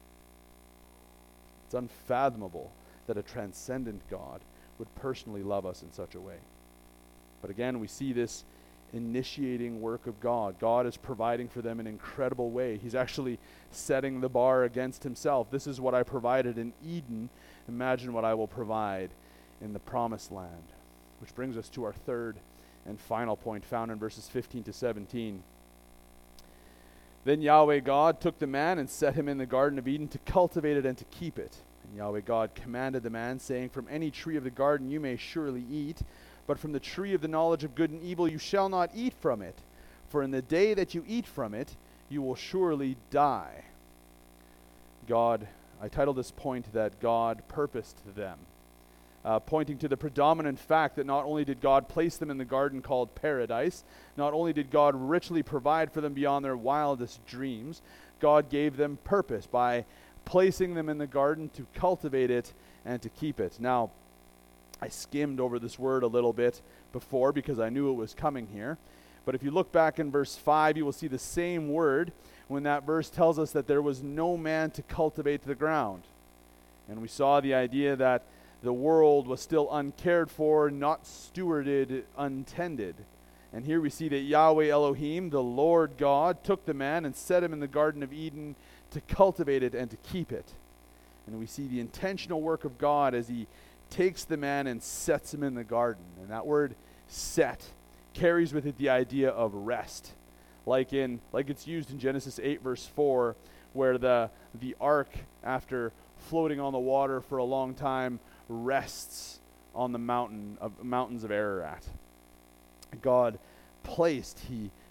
Speaker 2: It's unfathomable that a transcendent God would personally love us in such a way. But again, we see this initiating work of God. God is providing for them in an incredible way. He's actually setting the bar against himself. This is what I provided in Eden. Imagine what I will provide in the promised land. Which brings us to our third and final point, found in verses 15 to 17. Then Yahweh God took the man and set him in the Garden of Eden to cultivate it and to keep it. And Yahweh God commanded the man, saying, From any tree of the garden you may surely eat, but from the tree of the knowledge of good and evil you shall not eat from it. For in the day that you eat from it, you will surely die. I titled this point that God purposed them, pointing to the predominant fact that not only did God place them in the garden called paradise, not only did God richly provide for them beyond their wildest dreams, God gave them purpose by placing them in the garden to cultivate it and to keep it. Now, I skimmed over this word a little bit before because I knew it was coming here. But if you look back in verse 5, you will see the same word when that verse tells us that there was no man to cultivate the ground. And we saw the idea that the world was still uncared for, not stewarded, untended. And here we see that Yahweh Elohim, the Lord God, took the man and set him in the Garden of Eden to cultivate it and to keep it. And we see the intentional work of God as he takes the man and sets him in the garden. And that word set carries with it the idea of rest. Like it's used in Genesis 8 verse 4, where the ark, after floating on the water for a long time, rests on the mountains of Ararat. God placed, he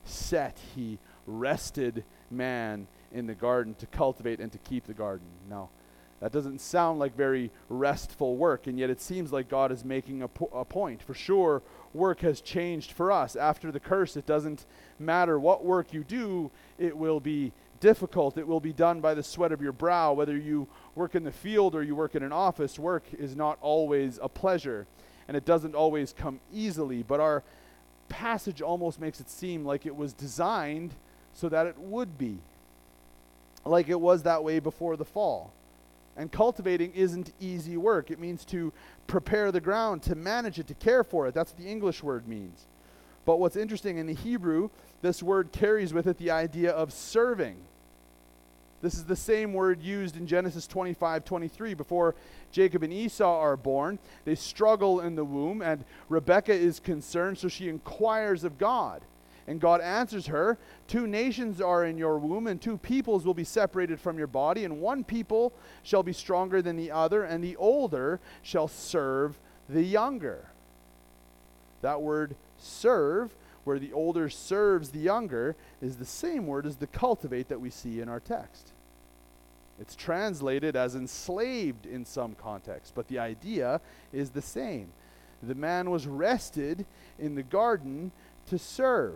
Speaker 2: he rested man in the garden to cultivate and to keep the garden. Now, that doesn't sound like very restful work, and yet it seems like God is making a point. For sure, work has changed for us. After the curse, it doesn't matter what work you do, it will be difficult. It will be done by the sweat of your brow. Whether you work in the field or you work in an office, work is not always a pleasure, and it doesn't always come easily. But our passage almost makes it seem like it was designed so that it would be, like it was that way before the fall. And cultivating isn't easy work. It means to prepare the ground, to manage it, to care for it. That's what the English word means. But what's interesting, in the Hebrew, this word carries with it the idea of serving. This is the same word used in Genesis 25:23. Before Jacob and Esau are born, they struggle in the womb, and Rebekah is concerned, so she inquires of God. And God answers her, 2 nations are in your womb, and 2 peoples will be separated from your body, and one people shall be stronger than the other, and the older shall serve the younger. That word serve, where the older serves the younger, is the same word as the cultivate that we see in our text. It's translated as enslaved in some contexts, but the idea is the same. The man was rested in the garden to serve.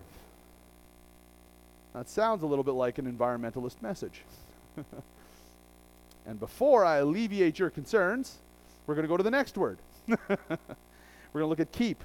Speaker 2: That sounds a little bit like an environmentalist message. And before I alleviate your concerns, we're going to go to the next word. We're going to look at keep.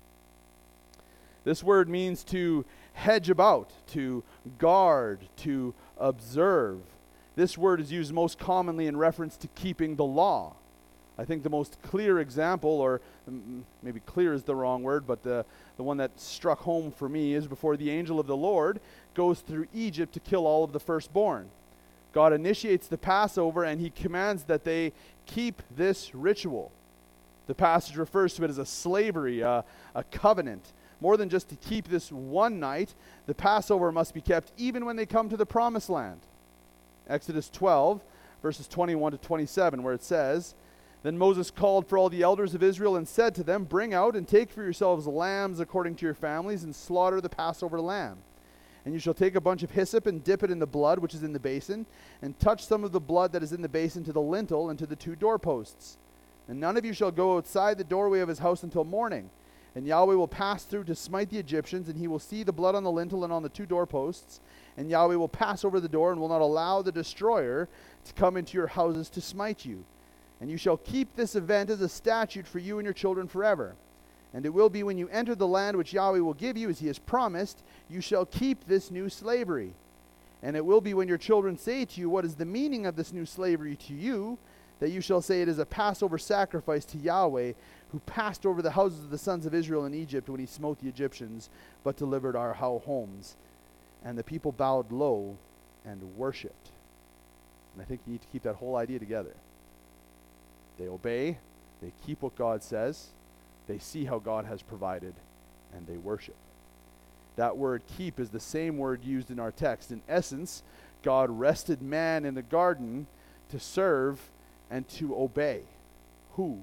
Speaker 2: This word means to hedge about, to guard, to observe. This word is used most commonly in reference to keeping the law. I think the most clear example, or maybe clear is the wrong word, but the one that struck home for me is before the angel of the Lord goes through Egypt to kill all of the firstborn. God initiates the Passover, and he commands that they keep this ritual. The passage refers to it as a slavery, a covenant. More than just to keep this one night, the Passover must be kept even when they come to the Promised Land. Exodus 12, verses 21 to 27, where it says, "Then Moses called for all the elders of Israel and said to them, 'Bring out and take for yourselves lambs according to your families, and slaughter the Passover lamb. And you shall take a bunch of hyssop and dip it in the blood which is in the basin, and touch some of the blood that is in the basin to the lintel and to the 2 doorposts. And none of you shall go outside the doorway of his house until morning. And Yahweh will pass through to smite the Egyptians, and he will see the blood on the lintel and on the 2 doorposts. And Yahweh will pass over the door and will not allow the destroyer to come into your houses to smite you. And you shall keep this event as a statute for you and your children forever. And it will be when you enter the land which Yahweh will give you, as he has promised, you shall keep this new slavery. And it will be when your children say to you, what is the meaning of this new slavery to you, that you shall say it is a Passover sacrifice to Yahweh, who passed over the houses of the sons of Israel in Egypt when he smote the Egyptians, but delivered our homes. And the people bowed low and worshipped.'" And I think you need to keep that whole idea together. They obey, they keep what God says, they see how God has provided, and they worship. That word keep is the same word used in our text. In essence, God rested man in the garden to serve and to obey. Who?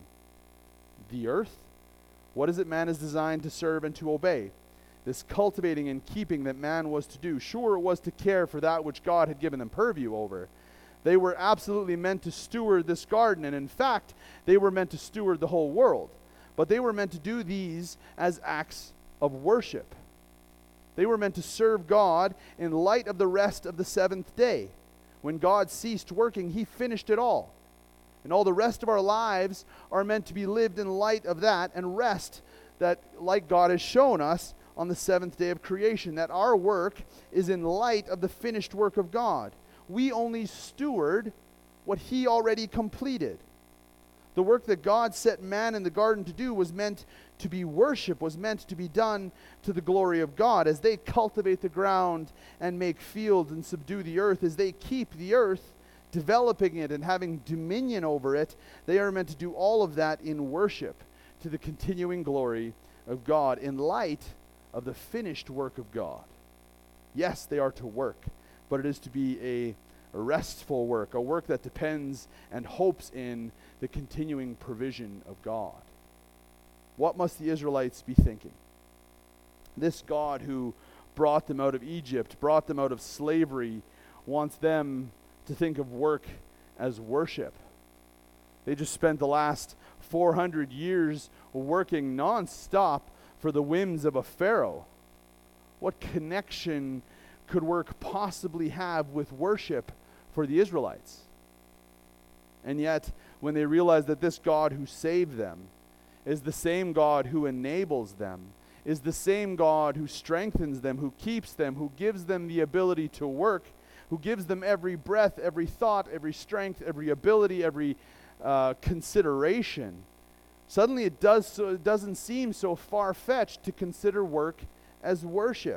Speaker 2: The earth? What is it man is designed to serve and to obey? This cultivating and keeping that man was to do. Sure, it was to care for that which God had given them purview over. They were absolutely meant to steward this garden, and in fact, they were meant to steward the whole world. But they were meant to do these as acts of worship. They were meant to serve God in light of the rest of the 7th day. When God ceased working, he finished it all. And all the rest of our lives are meant to be lived in light of that, and rest that, like God has shown us on the 7th day of creation, that our work is in light of the finished work of God. We only steward what he already completed. The work that God set man in the garden to do was meant to be worship, was meant to be done to the glory of God. As they cultivate the ground and make fields and subdue the earth, as they keep the earth, developing it and having dominion over it, they are meant to do all of that in worship to the continuing glory of God in light of the finished work of God. Yes, they are to work, but it is to be a restful work, a work that depends and hopes in the continuing provision of God. What must the Israelites be thinking? This God who brought them out of Egypt, brought them out of slavery, wants them to think of work as worship. They just spent the last 400 years working nonstop for the whims of a Pharaoh. What connection could work possibly have with worship for the Israelites? And yet, when they realize that this God who saved them is the same God who enables them, is the same God who strengthens them, who keeps them, who gives them the ability to work, who gives them every breath, every thought, every strength, every ability, every consideration, suddenly it doesn't seem so far-fetched to consider work as worship.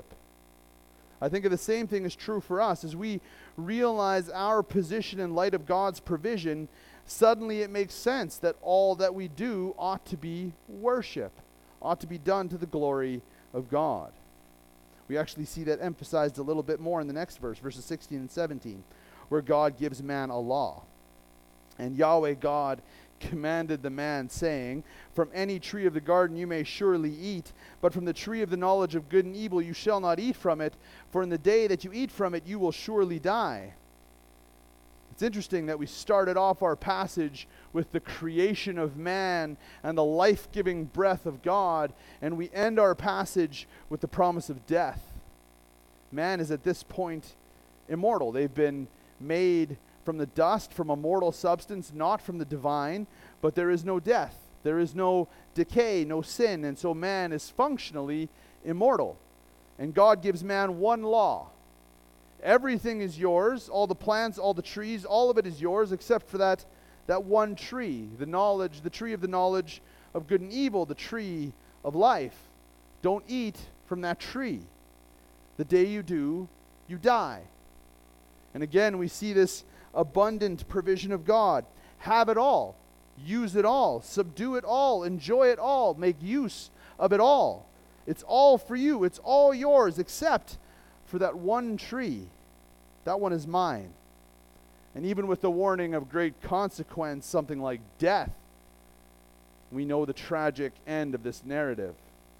Speaker 2: I think the same thing is true for us. As we realize our position in light of God's provision, suddenly it makes sense that all that we do ought to be worship, ought to be done to the glory of God. We actually see that emphasized a little bit more in the next verse, verses 16 and 17, where God gives man a law. And Yahweh God commanded the man, saying, "From any tree of the garden you may surely eat, but from the tree of the knowledge of good and evil you shall not eat from it, for in the day that you eat from it you will surely die." It's interesting that we started off our passage with the creation of man and the life-giving breath of God, and we end our passage with the promise of death. Man is at this point immortal. They've been made from the dust, from a mortal substance, not from the divine, but there is no death. There is no decay, no sin, and so man is functionally immortal. And God gives man one law. Everything is yours, all the plants, all the trees, all of it is yours except for that one tree, the tree of the knowledge of good and evil, the tree of life. Don't eat from that tree. The day you do, you die. And again, we see this abundant provision of God. Have it all. Use it all. Subdue it all. Enjoy it all. Make use of it all. It's all for you. It's all yours except for that one tree. That one is mine. And even with the warning of great consequence, something like death, we know the tragic end of this narrative.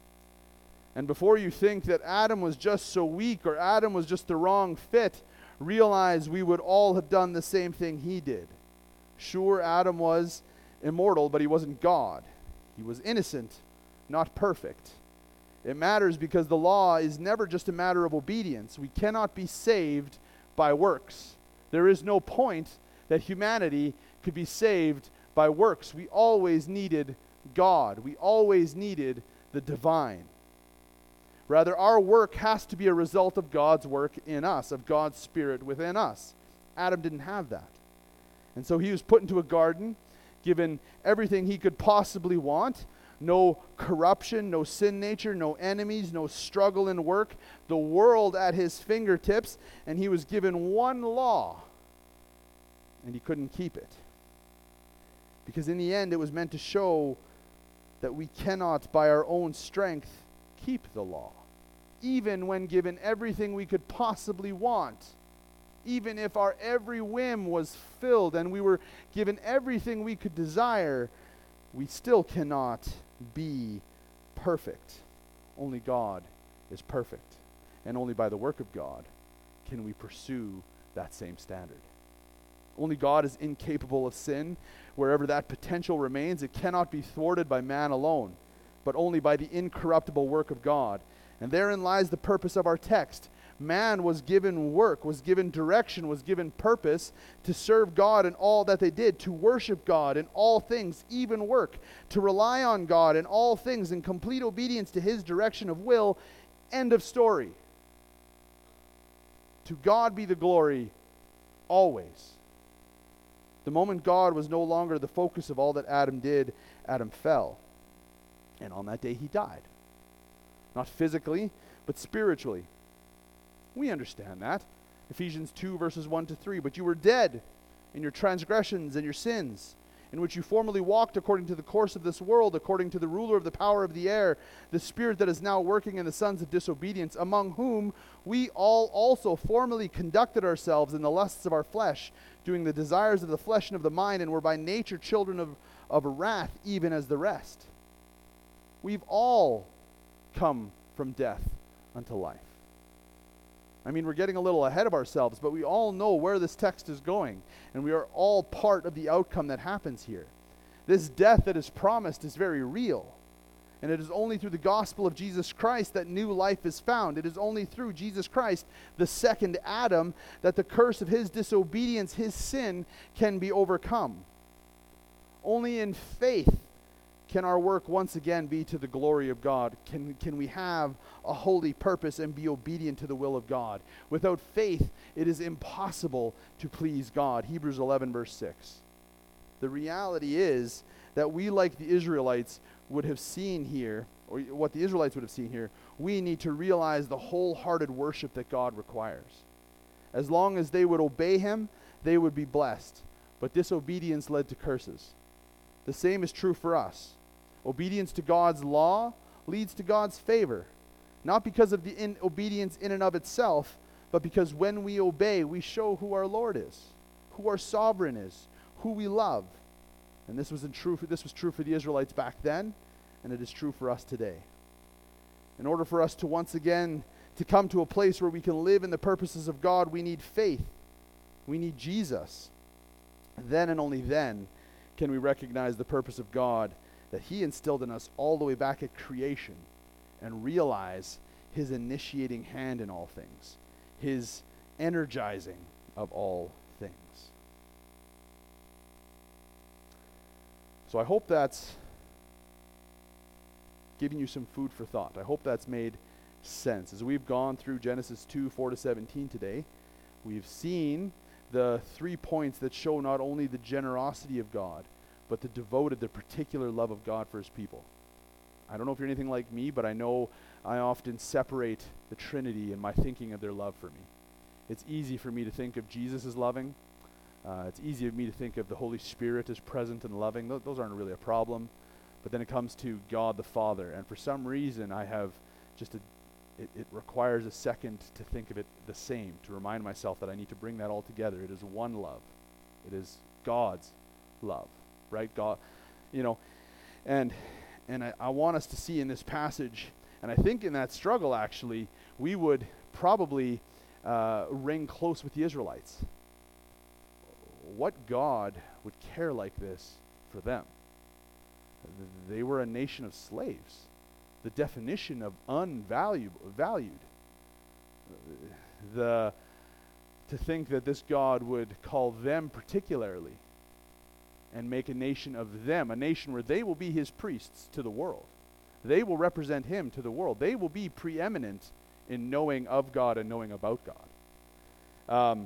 Speaker 2: And before you think that Adam was just so weak or Adam was just the wrong fit, realize we would all have done the same thing he did. Sure, Adam was immortal, but he wasn't God. He was innocent, not perfect. It matters because the law is never just a matter of obedience. We cannot be saved by works. There is no point that humanity could be saved by works. We always needed God. We always needed the divine. Rather, our work has to be a result of God's work in us, of God's Spirit within us. Adam didn't have that. And so he was put into a garden, given everything he could possibly want. No corruption, no sin nature, no enemies, no struggle in work. The world at his fingertips, and he was given one law, and he couldn't keep it. Because in the end, it was meant to show that we cannot, by our own strength, keep the law. Even when given everything we could possibly want, even if our every whim was filled and we were given everything we could desire, we still cannot be perfect. Only God is perfect. And only by the work of God can we pursue that same standard. Only God is incapable of sin. Wherever that potential remains, it cannot be thwarted by man alone, but only by the incorruptible work of God. And therein lies the purpose of our text. Man was given work, was given direction, was given purpose to serve God in all that they did, to worship God in all things, even work, to rely on God in all things in complete obedience to his direction of will. End of story. To God be the glory always. The moment God was no longer the focus of all that Adam did, Adam fell. And on that day he died. Not physically, but spiritually. We understand that. Ephesians 2 verses 1 to 3. But you were dead in your transgressions and your sins, in which you formerly walked according to the course of this world, according to the ruler of the power of the air, the spirit that is now working in the sons of disobedience, among whom we all also formerly conducted ourselves in the lusts of our flesh, doing the desires of the flesh and of the mind, and were by nature children of wrath, even as the rest. We've all come from death unto life. I mean, we're getting a little ahead of ourselves, but we all know where this text is going, and we are all part of the outcome that happens here. This death that is promised is very real, and it is only through the gospel of Jesus Christ that new life is found. It is only through Jesus Christ, the second Adam, that the curse of his disobedience, his sin, can be overcome. Only in faith can our work once again be to the glory of God. Can we have a holy purpose and be obedient to the will of God? Without faith, it is impossible to please God. Hebrews 11, verse 6. The reality is that we, like the Israelites would have seen here, or what the Israelites would have seen here, we need to realize the wholehearted worship that God requires. As long as they would obey him, they would be blessed. But disobedience led to curses. The same is true for us. Obedience to God's law leads to God's favor, not because of the obedience in and of itself, but because when we obey, we show who our Lord is, who our sovereign is, who we love. And this was true for the Israelites back then, and it is true for us today. In order for us to once again to come to a place where we can live in the purposes of God, we need faith. We need Jesus. Then and only then can we recognize the purpose of God that he instilled in us all the way back at creation, and realize his initiating hand in all things, his energizing of all things. So I hope that's giving you some food for thought. I hope that's made sense. As we've gone through Genesis 2, 4-17 today, we've seen the 3 points that show not only the generosity of God, but the devoted, the particular love of God for his people. I don't know if you're anything like me, but I know I often separate the Trinity in my thinking of their love for me. It's easy for me to think of Jesus as loving. It's easy for me to think of the Holy Spirit as present and loving. Those aren't really a problem. But then it comes to God the Father, and for some reason I have just it requires a second to think of it the same, to remind myself that I need to bring that all together. It is one love. It is God's love. Right? God, and I want us to see in this passage, and I think in that struggle actually, we would probably ring close with the Israelites. What God would care like this for them? They were a nation of slaves. The definition of valued. To think that this God would call them particularly and make a nation of them, a nation where they will be his priests to the world. They will represent him to the world. They will be preeminent in knowing of God and knowing about God.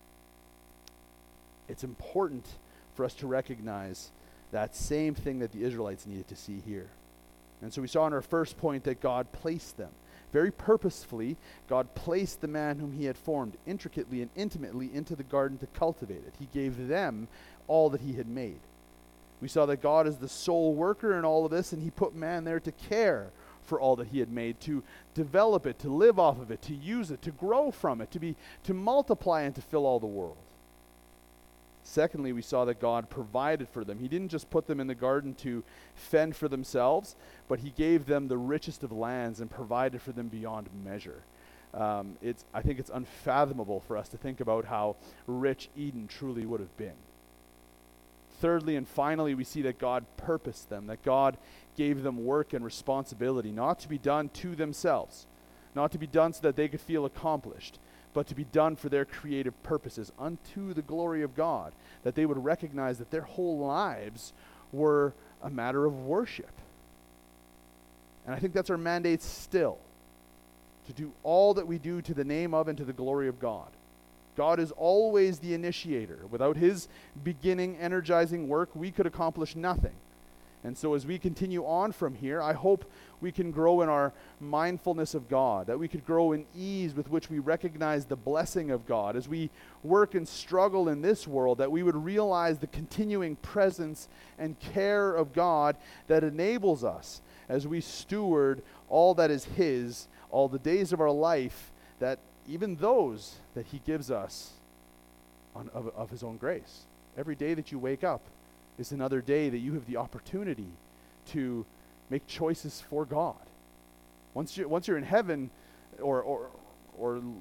Speaker 2: It's important for us to recognize that same thing that the Israelites needed to see here. And so we saw in our first point that God placed them. Very purposefully, God placed the man whom he had formed intricately and intimately into the garden to cultivate it. He gave them all that he had made. We saw that God is the sole worker in all of this, and he put man there to care for all that he had made, to develop it, to live off of it, to use it, to grow from it, to multiply and to fill all the world. Secondly, we saw that God provided for them. He didn't just put them in the garden to fend for themselves, but he gave them the richest of lands and provided for them beyond measure. I think it's unfathomable for us to think about how rich Eden truly would have been. Thirdly and finally, we see that God purposed them, that God gave them work and responsibility, not to be done to themselves, not to be done so that they could feel accomplished, but to be done for their creative purposes unto the glory of God, that they would recognize that their whole lives were a matter of worship. And I think that's our mandate still, to do all that we do to the name of and to the glory of God. God is always the initiator. Without his beginning, energizing work, we could accomplish nothing. And so as we continue on from here, I hope we can grow in our mindfulness of God, that we could grow in ease with which we recognize the blessing of God. As we work and struggle in this world, that we would realize the continuing presence and care of God that enables us as we steward all that is his, all the days of our life, that even those that he gives us of his own grace. Every day that you wake up is another day that you have the opportunity to make choices for God. Once you're in heaven, or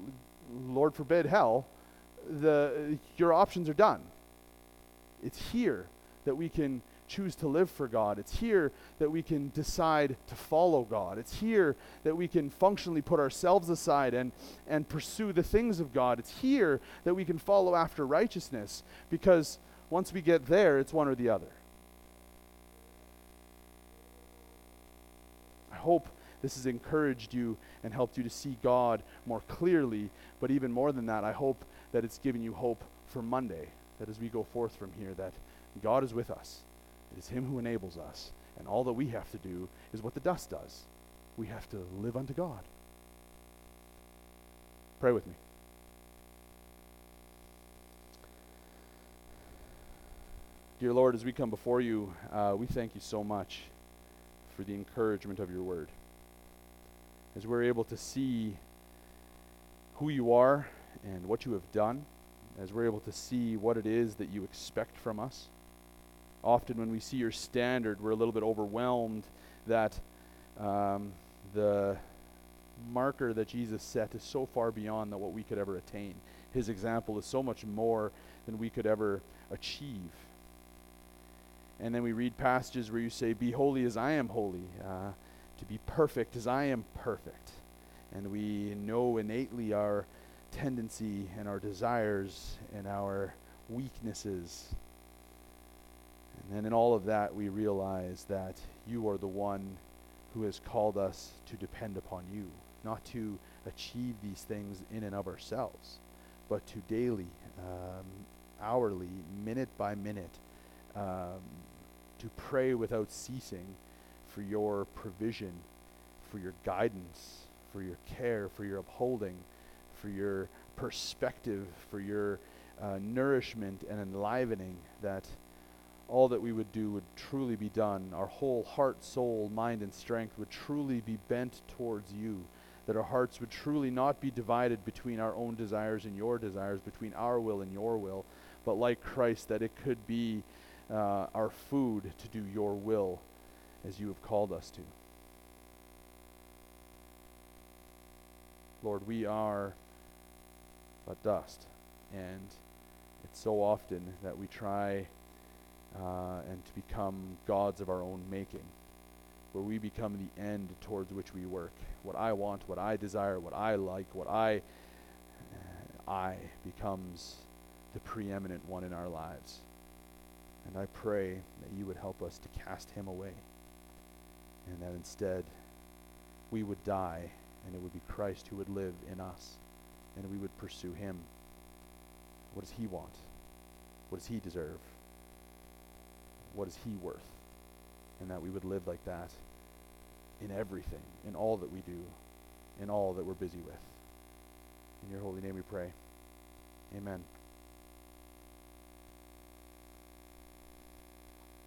Speaker 2: Lord forbid, hell, your options are done. It's here that we can choose to live for God. It's here that we can decide to follow God. It's here that we can functionally put ourselves aside and pursue the things of God. It's here that we can follow after righteousness, because once we get there, it's one or the other. I hope this has encouraged you and helped you to see God more clearly, but even more than that, I hope that it's given you hope for Monday, that as we go forth from here, that God is with us. It is him who enables us, and all that we have to do is what the dust does. We have to live unto God. Pray with me. Dear Lord, as we come before you, we thank you so much for the encouragement of your word. As we're able to see who you are and what you have done, as we're able to see what it is that you expect from us. Often when we see your standard, we're a little bit overwhelmed that the marker that Jesus set is so far beyond what we could ever attain. His example is so much more than we could ever achieve. And then we read passages where you say, be holy as I am holy, to be perfect as I am perfect. And we know innately our tendency and our desires and our weaknesses. And then in all of that, we realize that you are the one who has called us to depend upon you, not to achieve these things in and of ourselves, but to daily, hourly, minute by minute, to pray without ceasing for your provision, for your guidance, for your care, for your upholding, for your perspective, for your nourishment and enlivening, that all that we would do would truly be done. Our whole heart, soul, mind, and strength would truly be bent towards you, that our hearts would truly not be divided between our own desires and your desires, between our will and your will, but like Christ, that it could be our food to do your will as you have called us to. Lord, we are but dust, and it's so often that we try and to become gods of our own making, where we become the end towards which we work. What I want, what I desire, what I like, what I becomes the preeminent one in our lives. And I pray that you would help us to cast him away, and that instead we would die, and it would be Christ who would live in us, and we would pursue him. What does he want? What does he deserve? What is he worth? And that we would live like that in everything, in all that we do, in all that we're busy with. In your holy name we pray. Amen.